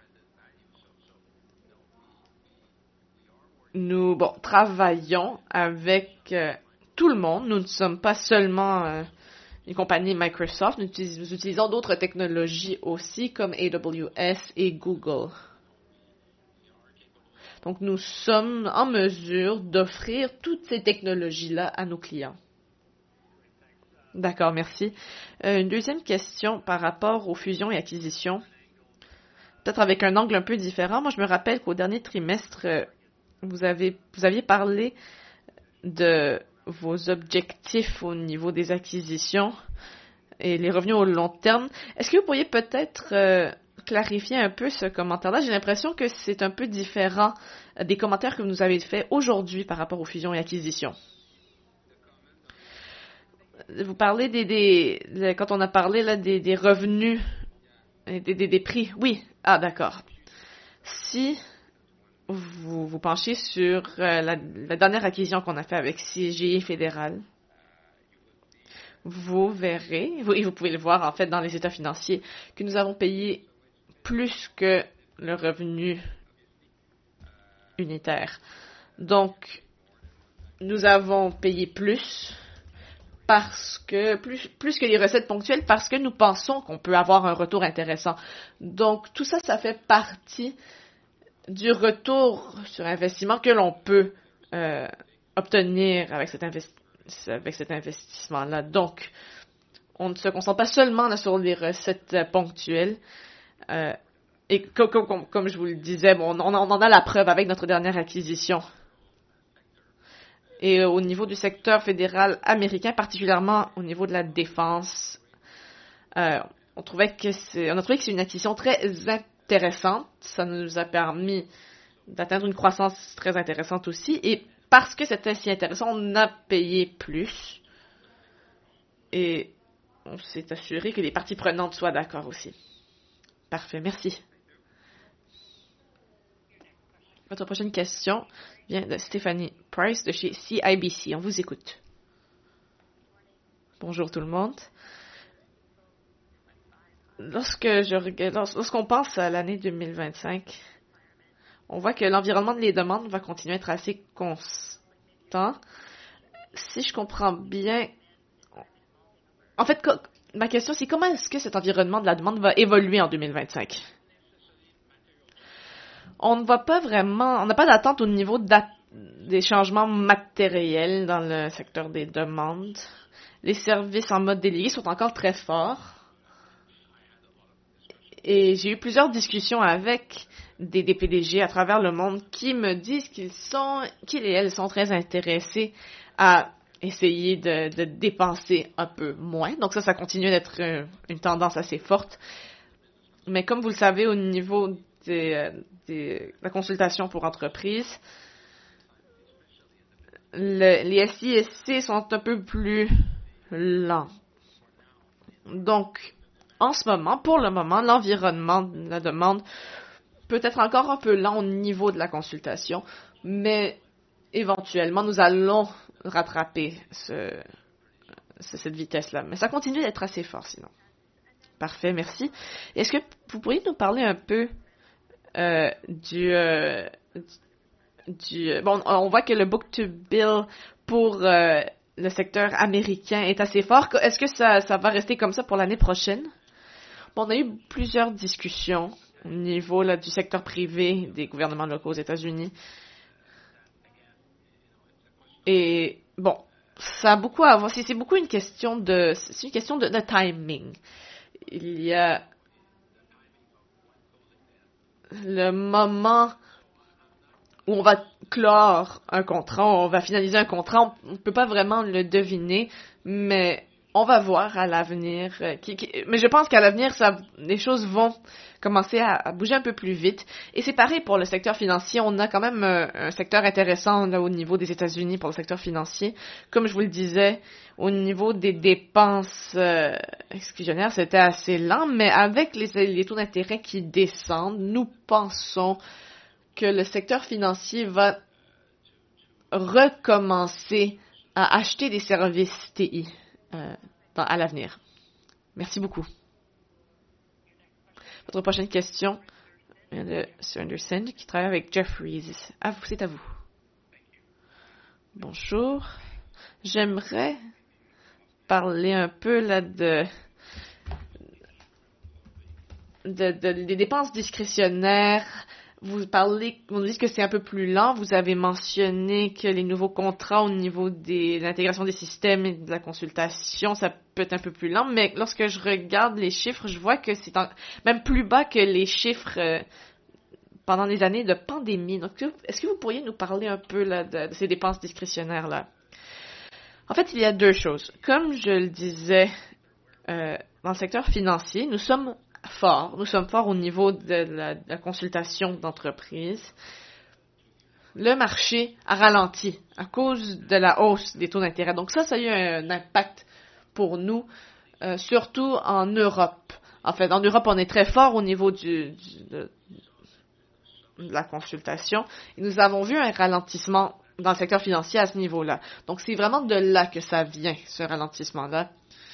nous bon, travaillons avec euh, tout le monde. Nous ne sommes pas seulement euh, une compagnie Microsoft. Nous, utilis- nous utilisons d'autres technologies aussi, comme A W S et Google. Donc, nous sommes en mesure d'offrir toutes ces technologies-là à nos clients. D'accord, merci. Euh, une deuxième question par rapport aux fusions et acquisitions. Peut-être avec un angle un peu différent. Moi, je me rappelle qu'au dernier trimestre, euh, vous avez, vous aviez parlé de vos objectifs au niveau des acquisitions et les revenus au long terme. Est-ce que vous pourriez peut-être euh, clarifier un peu ce commentaire-là? J'ai l'impression que c'est un peu différent des commentaires que vous nous avez faits aujourd'hui par rapport aux fusions et acquisitions. Vous parlez des, des quand on a parlé là des, des revenus et des, des, des prix. Oui. Ah, d'accord. Si vous vous penchez sur euh, la, la dernière acquisition qu'on a fait avec C G I Fédéral, vous verrez, vous, et vous pouvez le voir en fait dans les états financiers, que nous avons payé plus que le revenu unitaire. Donc, nous avons payé plus parce que, plus, plus que les recettes ponctuelles, parce que nous pensons qu'on peut avoir un retour intéressant. Donc, tout ça, ça fait partie du retour sur investissement que l'on peut euh, obtenir avec cet, investi- avec cet investissement-là. Donc, on ne se concentre pas seulement là, sur les recettes euh, ponctuelles. Euh, et comme, comme, comme je vous le disais, bon, on, on en a la preuve avec notre dernière acquisition. Et euh, au niveau du secteur fédéral américain, particulièrement au niveau de la défense, euh, on trouvait que c'est, on a trouvé que c'est une acquisition très intéressante. Ça nous a permis d'atteindre une croissance très intéressante aussi. Et parce que c'était si intéressant, on a payé plus. Et on s'est assuré que les parties prenantes soient d'accord aussi. Parfait, merci. Votre prochaine question vient de Stephanie Price de chez C I B C. On vous écoute. Bonjour tout le monde. Lorsque je regarde, lorsqu'on pense à l'année deux mille vingt-cinq, on voit que l'environnement des demandes va continuer à être assez constant. Si je comprends bien, en fait, ma question c'est comment est-ce que cet environnement de la demande va évoluer en deux mille vingt-cinq? On ne voit pas vraiment, on n'a pas d'attente au niveau des changements matériels dans le secteur des demandes. Les services en mode délégué sont encore très forts. Et j'ai eu plusieurs discussions avec des, des P D G à travers le monde qui me disent qu'ils sont, qu'ils et elles sont très intéressés à essayer de, de dépenser un peu moins. Donc ça, ça continue d'être une, une tendance assez forte. Mais comme vous le savez, au niveau des, des, de la consultation pour entreprises, le, les S I S C sont un peu plus lents. Donc, en ce moment, pour le moment, l'environnement de la demande peut être encore un peu lent au niveau de la consultation, mais éventuellement, nous allons rattraper ce, cette vitesse-là. Mais ça continue d'être assez fort, sinon. Parfait, merci. Est-ce que vous pourriez nous parler un peu euh, du, euh, du... Bon, on voit que le book-to-bill pour euh, le secteur américain est assez fort. Est-ce que ça, ça va rester comme ça pour l'année prochaine? Bon, on a eu plusieurs discussions au niveau là, du secteur privé des gouvernements locaux aux États-Unis. Et bon, ça a beaucoup à voir. C'est, c'est beaucoup une question de, c'est une question de, de timing. Il y a le moment où on va clore un contrat, on va finaliser un contrat, on ne peut pas vraiment le deviner, mais on va voir à l'avenir. Euh, qui, qui, mais je pense qu'à l'avenir, ça, les choses vont commencer à, à bouger un peu plus vite. Et c'est pareil pour le secteur financier. On a quand même euh, un secteur intéressant là, au niveau des États-Unis pour le secteur financier. Comme je vous le disais, au niveau des dépenses euh, exclusionnaires, c'était assez lent. Mais avec les, les taux d'intérêt qui descendent, nous pensons que le secteur financier va recommencer à acheter des services T I. Euh, dans, à l'avenir. Merci beaucoup. Votre prochaine question vient de Sir Anderson qui travaille avec Jefferies. À vous, c'est à vous. Bonjour. J'aimerais parler un peu là de, de, de des dépenses discrétionnaires. Vous parlez, vous nous dites que c'est un peu plus lent. Vous avez mentionné que les nouveaux contrats au niveau des, de l'intégration des systèmes et de la consultation, ça peut être un peu plus lent. Mais lorsque je regarde les chiffres, je vois que c'est en, même plus bas que les chiffres euh, pendant les années de pandémie. Donc, est-ce que vous pourriez nous parler un peu là, de, de ces dépenses discrétionnaires-là? En fait, il y a deux choses. Comme je le disais, euh, dans le secteur financier, nous sommes forts. Nous sommes forts au niveau de la, de la consultation d'entreprise. Le marché a ralenti à cause de la hausse des taux d'intérêt. Donc ça, ça a eu un impact pour nous, euh, surtout en Europe. En fait, en Europe, on est très fort au niveau du, du, de, de la consultation. Et nous avons vu un ralentissement dans le secteur financier à ce niveau-là. Donc c'est vraiment de là que ça vient, ce ralentissement-là.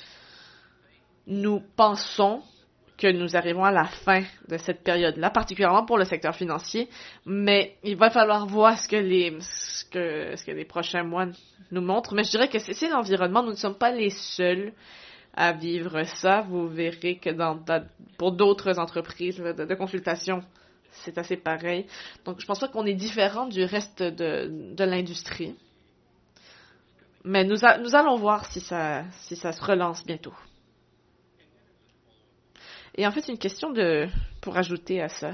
Nous pensons que nous arrivons à la fin de cette période-là, particulièrement pour le secteur financier, mais il va falloir voir ce que les, ce que, ce que les prochains mois nous montrent. Mais je dirais que c'est, c'est l'environnement, nous ne sommes pas les seuls à vivre ça. Vous verrez que dans, dans pour d'autres entreprises de, de consultation, c'est assez pareil. Donc je pense pas qu'on est différent du reste de, de l'industrie. Mais nous, a, nous allons voir si ça, si ça se relance bientôt. Et en fait, une question de pour ajouter à ça.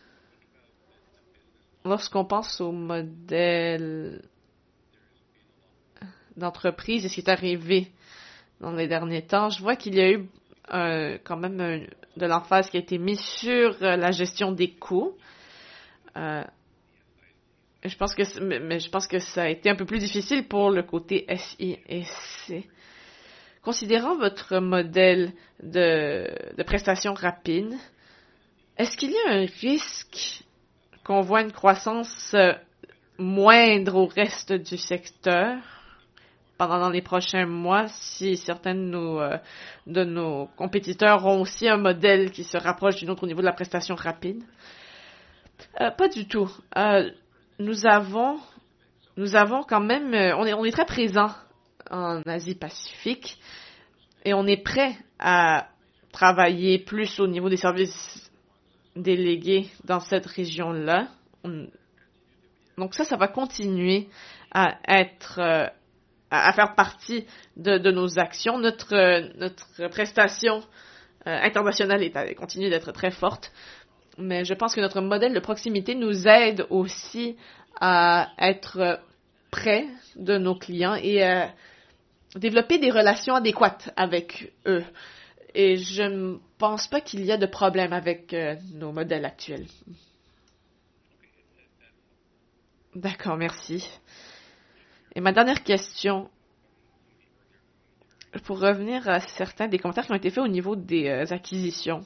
Lorsqu'on pense au modèle d'entreprise et ce qui est arrivé dans les derniers temps, je vois qu'il y a eu euh, quand même un, de l'emphase qui a été mise sur euh, la gestion des coûts. Euh, je pense que mais, mais je pense que ça a été un peu plus difficile pour le côté S I et C. Considérant votre modèle de, de prestation rapide, est-ce qu'il y a un risque qu'on voit une croissance moindre au reste du secteur pendant dans les prochains mois si certains de nos, euh, de nos compétiteurs ont aussi un modèle qui se rapproche du nôtre au niveau de la prestation rapide? Euh, pas du tout. Euh, nous avons, nous avons quand même, euh, on est, on est très présent en Asie-Pacifique et on est prêt à travailler plus au niveau des services délégués dans cette région-là. On... Donc ça, ça va continuer à être, euh, à faire partie de, de nos actions. Notre, euh, notre prestation euh, internationale est, elle continue d'être très forte, mais je pense que notre modèle de proximité nous aide aussi à être près de nos clients et à développer des relations adéquates avec eux. Et je ne pense pas qu'il y a de problème avec euh, nos modèles actuels. D'accord, merci. Et ma dernière question, pour revenir à certains des commentaires qui ont été faits au niveau des euh, acquisitions.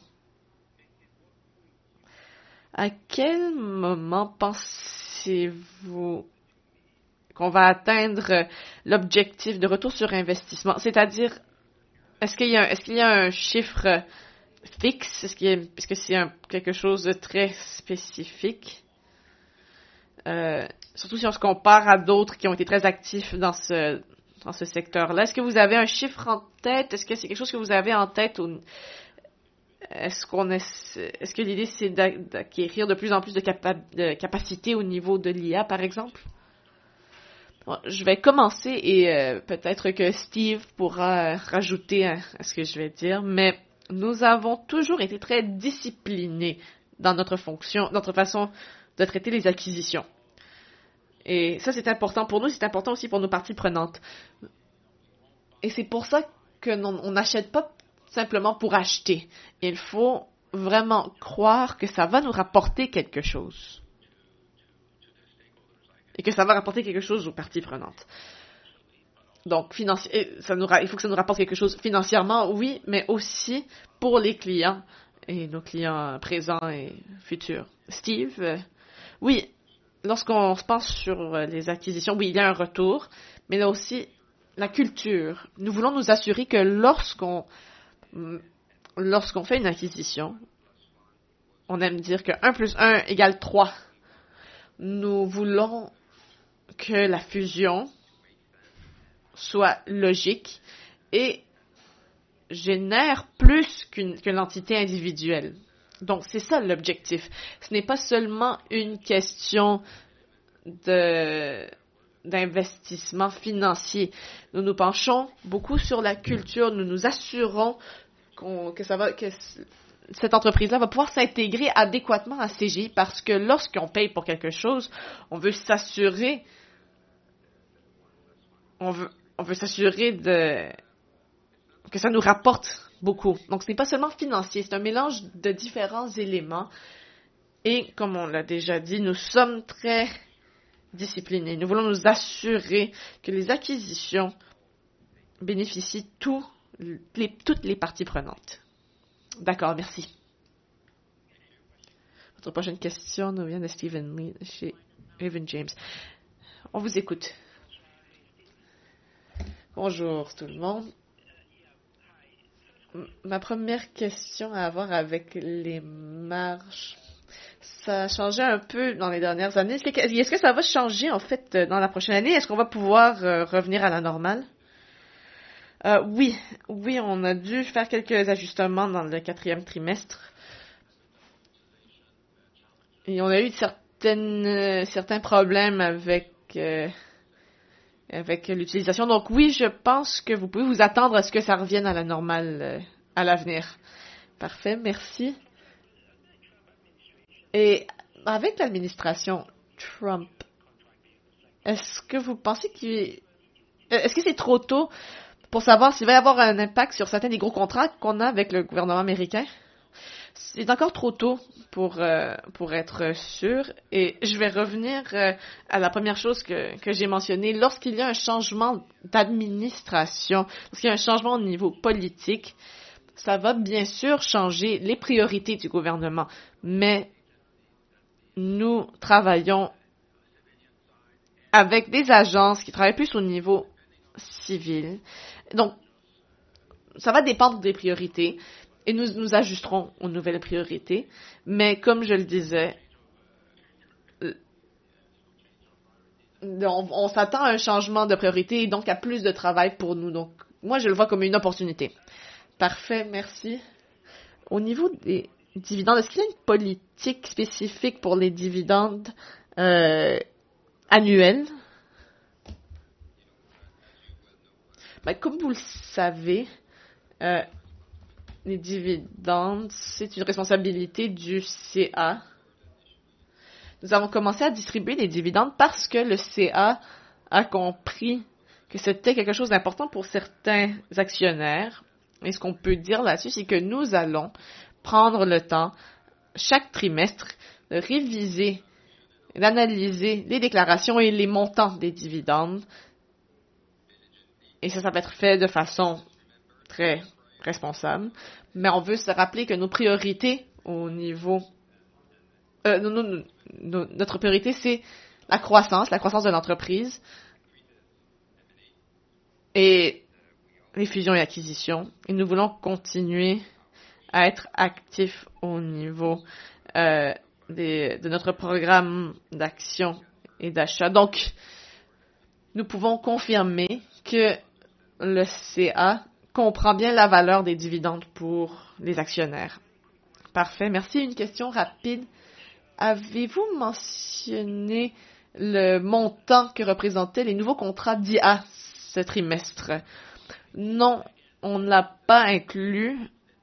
À quel moment pensez-vous qu'on va atteindre l'objectif de retour sur investissement? C'est-à-dire, est-ce qu'il y a, est-ce qu'il y a un chiffre fixe? Est-ce qu'il y a, est-ce que c'est un, quelque chose de très spécifique? Euh, surtout si on se compare à d'autres qui ont été très actifs dans ce, dans ce secteur-là. Est-ce que vous avez un chiffre en tête? Est-ce que c'est quelque chose que vous avez en tête? Ou est-ce qu'on est, est-ce que l'idée c'est d'acquérir de plus en plus de, capa- de capacités au niveau de l'I A, par exemple? Bon, je vais commencer et euh, peut-être que Steve pourra euh, rajouter à, à ce que je vais dire, mais nous avons toujours été très disciplinés dans notre fonction, notre façon de traiter les acquisitions. Et ça, c'est important pour nous, c'est important aussi pour nos parties prenantes. Et c'est pour ça que non, on n'achète pas simplement pour acheter. Il faut vraiment croire que ça va nous rapporter quelque chose. Et que ça va rapporter quelque chose aux parties prenantes. Donc, financi- ça nous ra- il faut que ça nous rapporte quelque chose financièrement, oui, mais aussi pour les clients et nos clients présents et futurs. Steve, euh, oui, lorsqu'on se pense sur euh, les acquisitions, oui, il y a un retour, mais là aussi, la culture. Nous voulons nous assurer que lorsqu'on, mm, lorsqu'on fait une acquisition, on aime dire que un plus un égale trois. Nous voulons que la fusion soit logique et génère plus qu'une, qu'une entité individuelle. Donc, c'est ça l'objectif. Ce n'est pas seulement une question de, d'investissement financier. Nous nous penchons beaucoup sur la culture. Nous nous assurons qu'on, que ça va, que cette entreprise-là va pouvoir s'intégrer adéquatement à C G I parce que lorsqu'on paye pour quelque chose, on veut s'assurer, on veut, on veut s'assurer de, que ça nous rapporte beaucoup. Donc, ce n'est pas seulement financier, c'est un mélange de différents éléments. Et, comme on l'a déjà dit, nous sommes très disciplinés. Nous voulons nous assurer que les acquisitions bénéficient tous les, toutes les parties prenantes. D'accord, merci. Notre prochaine question nous vient de Stephen Lee chez Raven James. On vous écoute. Bonjour tout le monde. Ma première question a à voir avec les marges. Ça a changé un peu dans les dernières années. Est-ce que, est-ce que ça va changer en fait dans la prochaine année? Est-ce qu'on va pouvoir euh, revenir à la normale? Euh, oui, oui, on a dû faire quelques ajustements dans le quatrième trimestre. Et on a eu certaines, euh, certains problèmes avec, euh, avec l'utilisation. Donc oui, je pense que vous pouvez vous attendre à ce que ça revienne à la normale euh, à l'avenir. Parfait, merci. Et avec l'administration Trump, est-ce que vous pensez qu'il... Est-ce que c'est trop tôt pour savoir s'il va y avoir un impact sur certains des gros contrats qu'on a avec le gouvernement américain? C'est encore trop tôt pour, euh, pour être sûr. Et je vais revenir euh, à la première chose que, que j'ai mentionnée. Lorsqu'il y a un changement d'administration, lorsqu'il y a un changement au niveau politique, ça va bien sûr changer les priorités du gouvernement. Mais nous travaillons avec des agences qui travaillent plus au niveau civil. Donc, ça va dépendre des priorités et nous nous ajusterons aux nouvelles priorités. Mais comme je le disais, on, on s'attend à un changement de priorité et donc à plus de travail pour nous. Donc, moi, je le vois comme une opportunité. Parfait, merci. Au niveau des dividendes, est-ce qu'il y a une politique spécifique pour les dividendes euh, annuels? Ben, comme vous le savez, euh, les dividendes, c'est une responsabilité du C A. Nous avons commencé à distribuer les dividendes parce que le C A a compris que c'était quelque chose d'important pour certains actionnaires. Et ce qu'on peut dire là-dessus, c'est que nous allons prendre le temps, chaque trimestre, de réviser, d'analyser les déclarations et les montants des dividendes. Et ça, ça va être fait de façon très responsable. Mais on veut se rappeler que nos priorités au niveau... Euh, no, no, no, no, notre priorité, c'est la croissance, la croissance de l'entreprise et les fusions et acquisitions. Et nous voulons continuer à être actifs au niveau euh, des, de notre programme d'action et d'achat. Donc, nous pouvons confirmer que le C A comprend bien la valeur des dividendes pour les actionnaires. Parfait. Merci. Une question rapide. Avez-vous mentionné le montant que représentaient les nouveaux contrats d'I A ce trimestre? Non, on ne l'a pas inclus.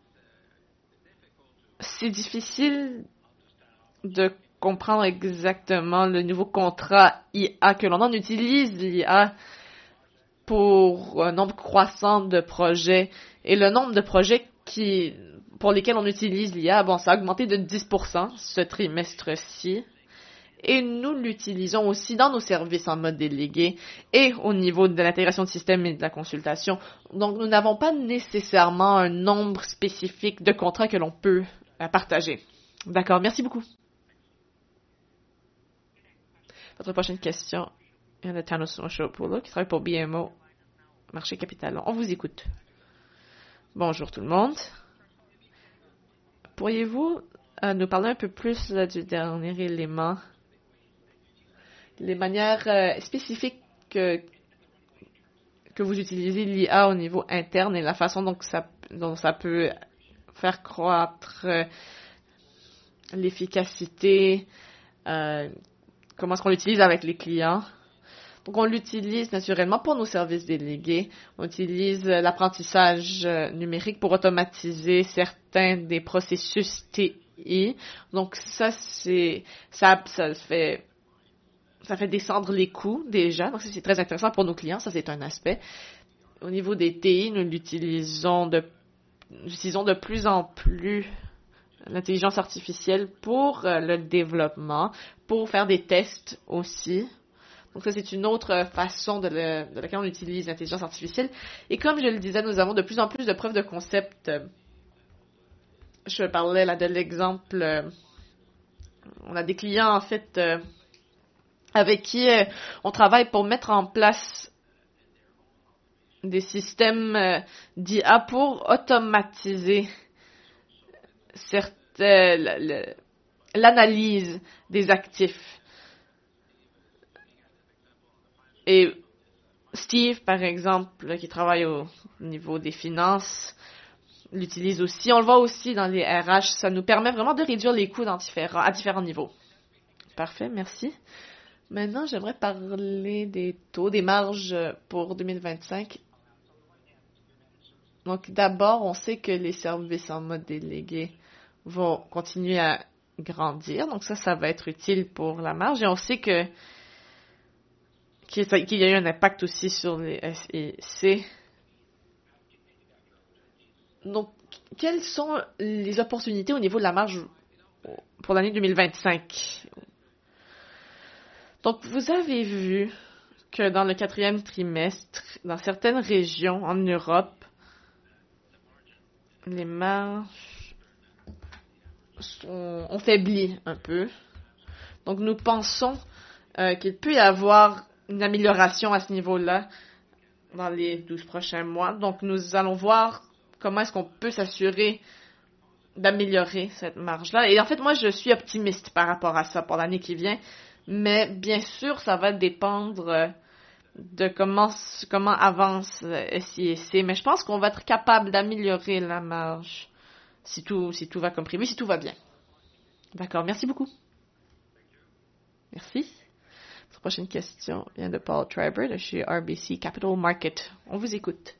C'est difficile de comprendre exactement le nouveau contrat I A que l'on en utilise l'I A pour un nombre croissant de projets. Et le nombre de projets qui, pour lesquels on utilise l'I A, bon, ça a augmenté de dix pour cent ce trimestre-ci. Et nous l'utilisons aussi dans nos services en mode délégué et au niveau de l'intégration de système et de la consultation. Donc, nous n'avons pas nécessairement un nombre spécifique de contrats que l'on peut euh, partager. D'accord, merci beaucoup. Votre prochaine question vient de Thanos Moshopoulo, qui travaille pour B M O, Marché Capital. On vous écoute. Bonjour tout le monde. Pourriez-vous euh, nous parler un peu plus là, du dernier élément? Les manières euh, spécifiques que, que vous utilisez l'I A au niveau interne et la façon dont ça, dont ça peut faire croître euh, l'efficacité, euh, comment est-ce qu'on l'utilise avec les clients. Donc, on l'utilise naturellement pour nos services délégués. On utilise euh, l'apprentissage euh, numérique pour automatiser certains des processus T I. Donc, ça, c'est, ça, ça fait... Ça fait descendre les coûts déjà, donc ça c'est très intéressant pour nos clients, ça c'est un aspect. Au niveau des T I, nous l'utilisons de, nous utilisons de plus en plus l'intelligence artificielle pour euh, le développement, pour faire des tests aussi. Donc ça c'est une autre façon de, le, de laquelle on utilise l'intelligence artificielle. Et comme je le disais, nous avons de plus en plus de preuves de concept. Je parlais là de l'exemple, euh, on a des clients en fait... Euh, avec qui euh, on travaille pour mettre en place des systèmes euh, d'I A pour automatiser certaines, l'analyse des actifs. Et Steve, par exemple, là, qui travaille au niveau des finances, l'utilise aussi. On le voit aussi dans les R H. Ça nous permet vraiment de réduire les coûts dans différents, à différents niveaux. Parfait, merci. Maintenant, j'aimerais parler des taux, des marges pour deux mille vingt-cinq. Donc, d'abord, on sait que les services en mode délégué vont continuer à grandir. Donc, ça, ça va être utile pour la marge. Et on sait que qu'il y a eu un impact aussi sur les S et C. Donc, quelles sont les opportunités au niveau de la marge pour l'année deux mille vingt-cinq? Donc, vous avez vu que dans le quatrième trimestre, dans certaines régions en Europe, les marges sont, ont faibli un peu. Donc, nous pensons euh, qu'il peut y avoir une amélioration à ce niveau-là dans les douze prochains mois. Donc, nous allons voir comment est-ce qu'on peut s'assurer d'améliorer cette marge-là. Et en fait, moi, je suis optimiste par rapport à ça pour l'année qui vient. Mais bien sûr, ça va dépendre de comment, comment avance S I S C. Mais je pense qu'on va être capable d'améliorer la marge si tout, si tout va comme prévu, si tout va bien. D'accord, merci beaucoup. Merci. Notre prochaine question vient de Paul Triber de chez R B C Capital Market. On vous écoute.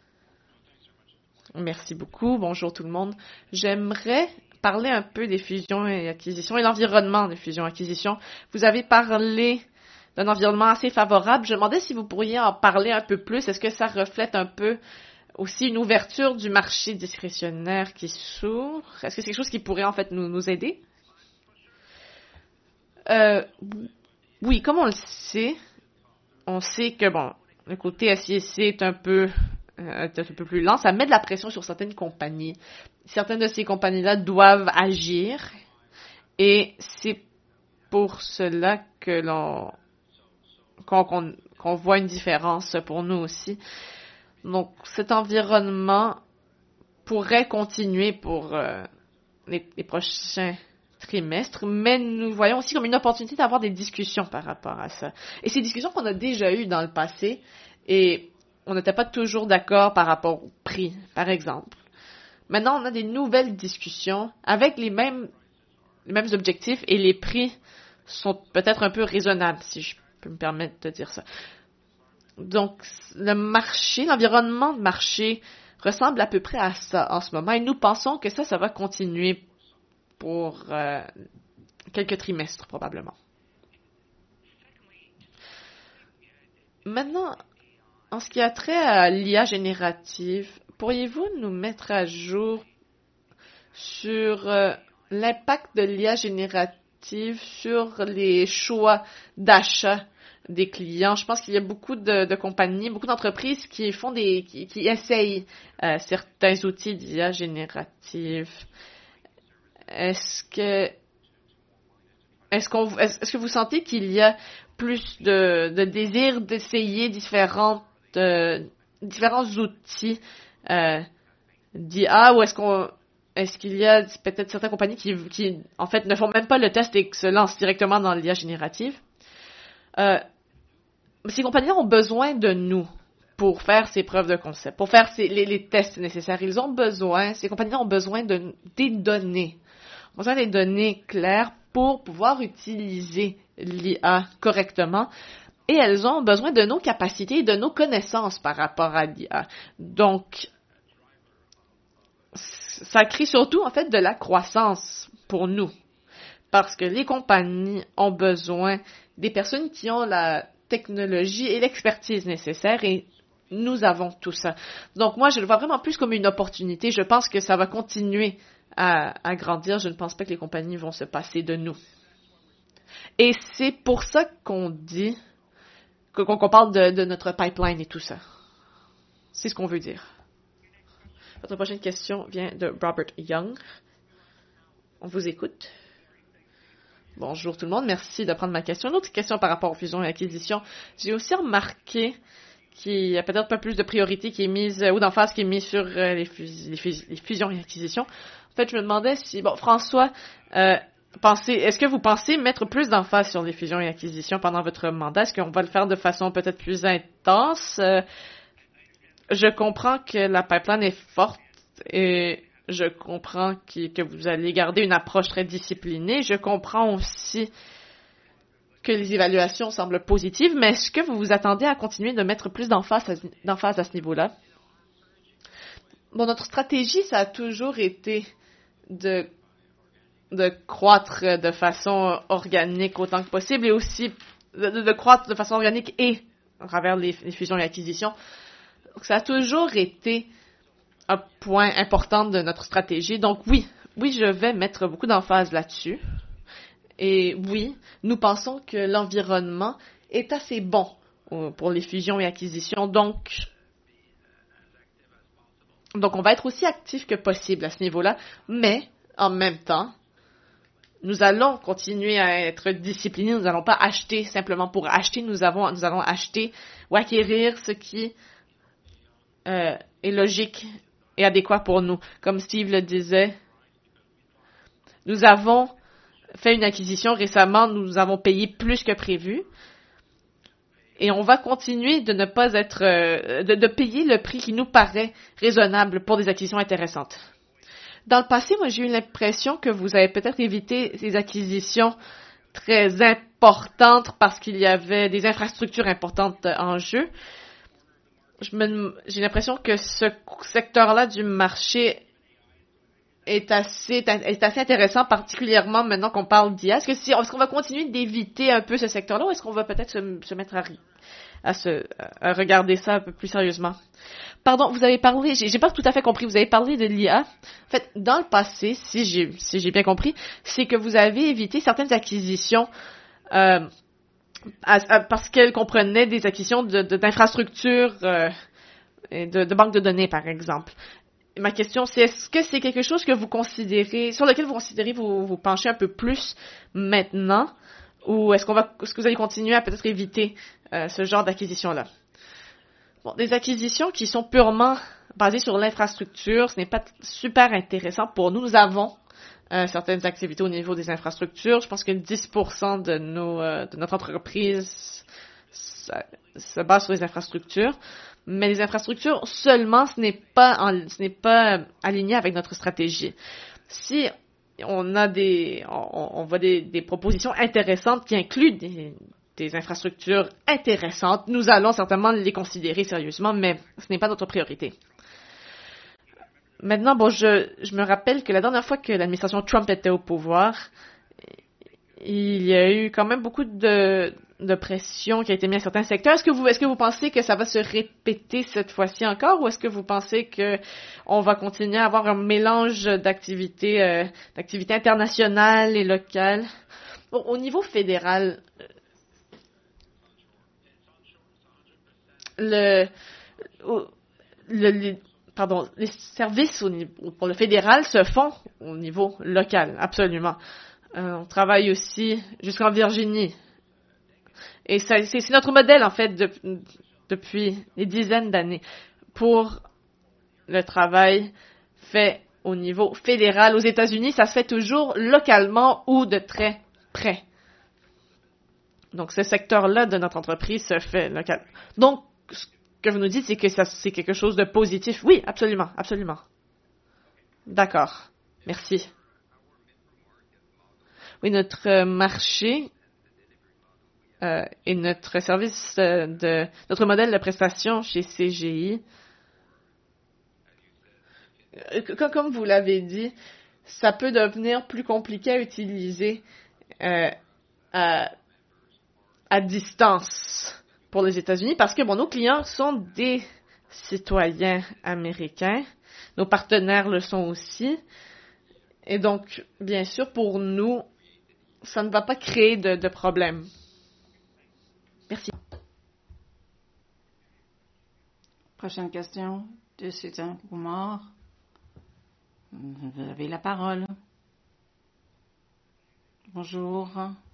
Merci beaucoup. Bonjour tout le monde. J'aimerais parler un peu des fusions et acquisitions et l'environnement des fusions et acquisitions. Vous avez parlé d'un environnement assez favorable. Je me demandais si vous pourriez en parler un peu plus. Est-ce que ça reflète un peu aussi une ouverture du marché discrétionnaire qui s'ouvre? Est-ce que c'est quelque chose qui pourrait en fait nous, nous aider? Euh, oui, comme on le sait, on sait que bon, le côté S I S C est un peu Euh, un peu plus lent, ça met de la pression sur certaines compagnies. Certaines de ces compagnies-là doivent agir et c'est pour cela que l'on qu'on, qu'on, qu'on voit une différence pour nous aussi. Donc, cet environnement pourrait continuer pour euh, les, les prochains trimestres, mais nous voyons aussi comme une opportunité d'avoir des discussions par rapport à ça. Et ces discussions qu'on a déjà eues dans le passé et on n'était pas toujours d'accord par rapport au prix, par exemple. Maintenant, on a des nouvelles discussions avec les mêmes, les mêmes objectifs et les prix sont peut-être un peu raisonnables, si je peux me permettre de dire ça. Donc, le marché, l'environnement de marché ressemble à peu près à ça en ce moment et nous pensons que ça, ça va continuer pour euh, quelques trimestres probablement. Maintenant, En ce qui a trait à l'I A générative, pourriez-vous nous mettre à jour sur euh, l'impact de l'I A générative sur les choix d'achat des clients? Je pense qu'il y a beaucoup de, de compagnies, beaucoup d'entreprises qui font des, qui, qui essayent euh, certains outils d'I A générative. Est-ce que, est-ce qu'on, est-ce que vous sentez qu'il y a plus de, de désir d'essayer différentes, euh, différents outils euh, d'I A, ou est-ce qu'on, est-ce qu'il y a peut-être certaines compagnies qui, qui, en fait, ne font même pas le test et se lancent directement dans l'I A générative? Euh, ces compagnies ont besoin de nous pour faire ces preuves de concept, pour faire ces, les, les tests nécessaires. Ils ont besoin, ces compagnies ont besoin de, des données, ont besoin des données claires pour pouvoir utiliser l'I A correctement. Et elles ont besoin de nos capacités et de nos connaissances par rapport à l'I A. Donc, ça crée surtout, en fait, de la croissance pour nous. Parce que les compagnies ont besoin des personnes qui ont la technologie et l'expertise nécessaires, et nous avons tout ça. Donc moi, je le vois vraiment plus comme une opportunité. Je pense que ça va continuer à, à grandir. Je ne pense pas que les compagnies vont se passer de nous. Et c'est pour ça qu'on dit, qu'on, qu'on parle de, de notre pipeline et tout ça. C'est ce qu'on veut dire. Votre prochaine question vient de Robert Young. On vous écoute. Bonjour tout le monde, merci de prendre ma question. Une autre question par rapport aux fusions et acquisitions. J'ai aussi remarqué qu'il y a peut-être pas plus de priorité qui est mise, ou d'emphase qui est mise sur euh, les, fus- les, fus- les fusions et acquisitions. En fait, je me demandais si, bon, François, euh, pensez, est-ce que vous pensez mettre plus d'emphase sur les fusions et acquisitions pendant votre mandat? Est-ce qu'on va le faire de façon peut-être plus intense? Euh, je comprends que la pipeline est forte et je comprends que, que vous allez garder une approche très disciplinée. Je comprends aussi que les évaluations semblent positives, mais est-ce que vous vous attendez à continuer de mettre plus d'emphase à, d'emphase à ce niveau-là? Bon, notre stratégie, ça a toujours été de, de croître de façon organique autant que possible, et aussi de, de croître de façon organique et à travers les, les fusions et acquisitions. Donc, ça a toujours été un point important de notre stratégie. Donc oui, oui, je vais mettre beaucoup d'emphase là-dessus. Et oui, nous pensons que l'environnement est assez bon pour les fusions et acquisitions. Donc, donc on va être aussi actifs que possible à ce niveau-là. Mais, en même temps, nous allons continuer à être disciplinés. Nous n'allons pas acheter simplement pour acheter. Nous, avons, nous allons acheter ou acquérir ce qui euh, est logique et adéquat pour nous. Comme Steve le disait, nous avons fait une acquisition récemment, nous avons payé plus que prévu, et on va continuer de ne pas être, euh, de, de payer le prix qui nous paraît raisonnable pour des acquisitions intéressantes. Dans le passé, moi, j'ai eu l'impression que vous avez peut-être évité ces acquisitions très importantes parce qu'il y avait des infrastructures importantes en jeu. Je me, j'ai l'impression que ce secteur-là du marché est assez, est assez intéressant, particulièrement maintenant qu'on parle d'I A. Est-ce que si, est-ce qu'on va continuer d'éviter un peu ce secteur-là, ou est-ce qu'on va peut-être se, se mettre à, à se, à regarder ça un peu plus sérieusement? Pardon, vous avez parlé, j'ai, j'ai pas tout à fait compris, vous avez parlé de l'I A. En fait, dans le passé, si j'ai, si j'ai bien compris, c'est que vous avez évité certaines acquisitions, euh, À, à, parce qu'elle comprenait des acquisitions de, de, d'infrastructures euh, et de, de banques de données, par exemple. Et ma question, c'est est-ce que c'est quelque chose que vous considérez, sur lequel vous considérez vous, vous pencher un peu plus maintenant, ou est-ce qu'on va, est-ce que vous allez continuer à peut-être éviter euh, ce genre d'acquisition-là? Bon, des acquisitions qui sont purement basées sur l'infrastructure, ce n'est pas super intéressant pour nous. Nous avons Euh, certaines activités au niveau des infrastructures. Je pense que dix pour cent de, nos, euh, de notre entreprise ça, se base sur les infrastructures. Mais les infrastructures seulement, ce n'est pas, en, ce n'est pas aligné avec notre stratégie. Si on a des, on, on voit des, des propositions intéressantes qui incluent des, des infrastructures intéressantes, nous allons certainement les considérer sérieusement, mais ce n'est pas notre priorité. Maintenant, bon, je, je me rappelle que la dernière fois que l'administration Trump était au pouvoir, il y a eu quand même beaucoup de, de pression qui a été mis à certains secteurs. Est-ce que vous, est-ce que vous pensez que ça va se répéter cette fois-ci encore, ou est-ce que vous pensez que on va continuer à avoir un mélange d'activités, euh, d'activités internationales et locales? Bon, au niveau fédéral, le, le, le pardon, les services au niveau, pour le fédéral se font au niveau local, absolument. Euh, on travaille aussi jusqu'en Virginie. Et ça, c'est, c'est notre modèle, en fait, de, depuis des dizaines d'années pour le travail fait au niveau fédéral. Aux États-Unis, ça se fait toujours localement ou de très près. Donc, ce secteur-là de notre entreprise se fait local. Donc, ce que vous nous dites, c'est que ça, c'est quelque chose de positif. Oui, absolument, absolument. D'accord. Merci. Oui, notre marché euh, et notre service euh, de notre modèle de prestation chez C G I, euh, comme, comme vous l'avez dit, ça peut devenir plus compliqué à utiliser euh, à, à distance pour les États-Unis parce que bon, nos clients sont des citoyens américains, nos partenaires le sont aussi, et donc bien sûr pour nous, ça ne va pas créer de, de problème. Merci. Prochaine question de Suzanne Goumard. Vous avez la parole. Bonjour.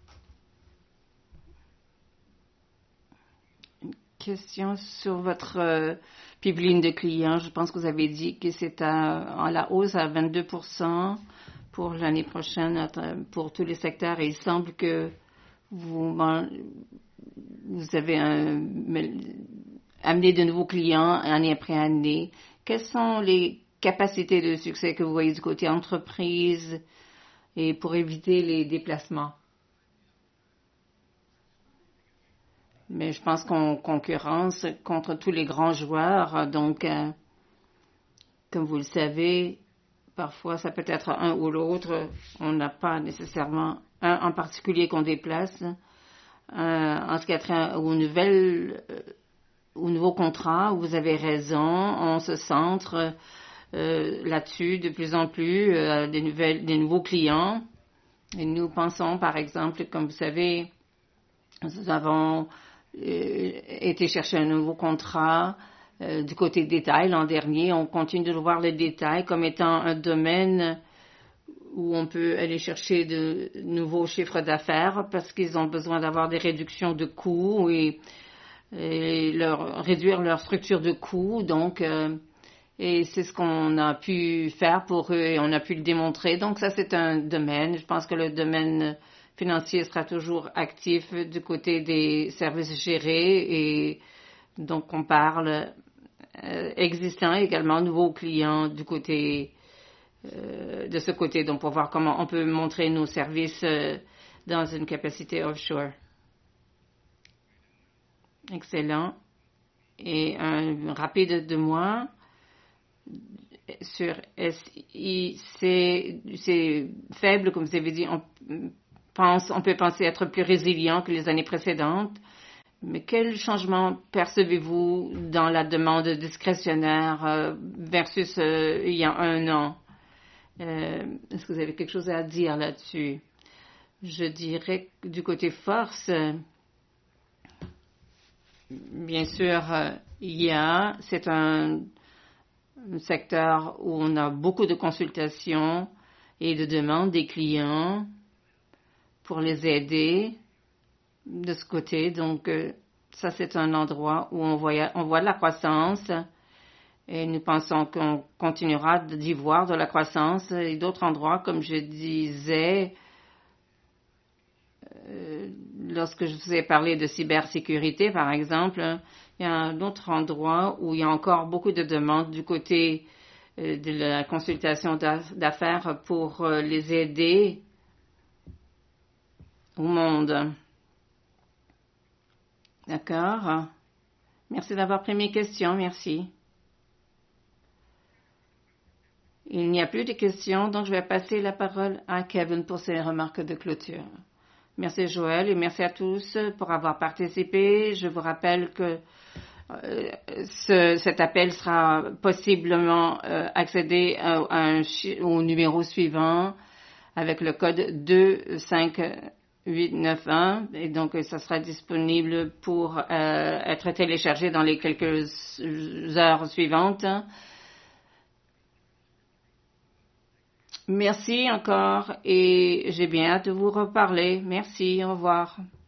Une question sur votre euh, pipeline de clients. Je pense que vous avez dit que c'est à, à la hausse à vingt-deux pour cent pour l'année prochaine pour tous les secteurs. Et il semble que vous, vous avez un, amené de nouveaux clients année après année. Quelles sont les capacités de succès que vous voyez du côté entreprise et pour éviter les déplacements? Mais je pense qu'on concurrence contre tous les grands joueurs. Donc, euh, comme vous le savez, parfois ça peut être un ou l'autre. On n'a pas nécessairement un en particulier qu'on déplace. Euh, en ce qui a trait aux nouvelles, euh, aux nouveaux contrats, vous avez raison, on se centre euh, là-dessus de plus en plus, euh, des, nouvelles, des nouveaux clients. Et nous pensons, par exemple, comme vous savez, nous avons euh, été chercher un nouveau contrat euh, du côté détail l'an dernier. On continue de voir le détail comme étant un domaine où on peut aller chercher de nouveaux chiffres d'affaires parce qu'ils ont besoin d'avoir des réductions de coûts et, et leur, réduire leur structure de coûts. Donc, euh, et c'est ce qu'on a pu faire pour eux et on a pu le démontrer. Donc, ça, c'est un domaine. Je pense que le domaine financier sera toujours actif du côté des services gérés et donc on parle euh, existant également, nouveaux clients du côté euh, de ce côté, donc pour voir comment on peut montrer nos services euh, dans une capacité offshore. Excellent. Et un rapide de moi sur S I C, c'est faible, comme vous avez dit, on pense, on peut penser être plus résilient que les années précédentes. Mais quel changement percevez-vous dans la demande discrétionnaire euh, versus euh, il y a un an? Euh, est-ce que vous avez quelque chose à dire là-dessus? Je dirais que du côté force, bien sûr, euh, il y a, c'est un, un secteur où on a beaucoup de consultations et de demandes des clients pour les aider de ce côté. Donc, euh, ça, c'est un endroit où on voit, on voit de la croissance et nous pensons qu'on continuera d'y voir de la croissance. Et d'autres endroits, comme je disais, euh, lorsque je vous ai parlé de cybersécurité, par exemple, il y a un autre endroit où il y a encore beaucoup de demandes du côté euh, de la consultation d'affaires pour euh, les aider au monde. D'accord. Merci d'avoir pris mes questions. Merci. Il n'y a plus de questions, donc je vais passer la parole à Kevin pour ses remarques de clôture. Merci Joël et merci à tous pour avoir participé. Je vous rappelle que euh, ce, cet appel sera possiblement euh, accédé à, à un, au numéro suivant avec le code deux cinq huit neuf un et donc ça sera disponible pour euh, être téléchargé dans les quelques heures suivantes. Merci encore et j'ai bien hâte de vous reparler. Merci, au revoir.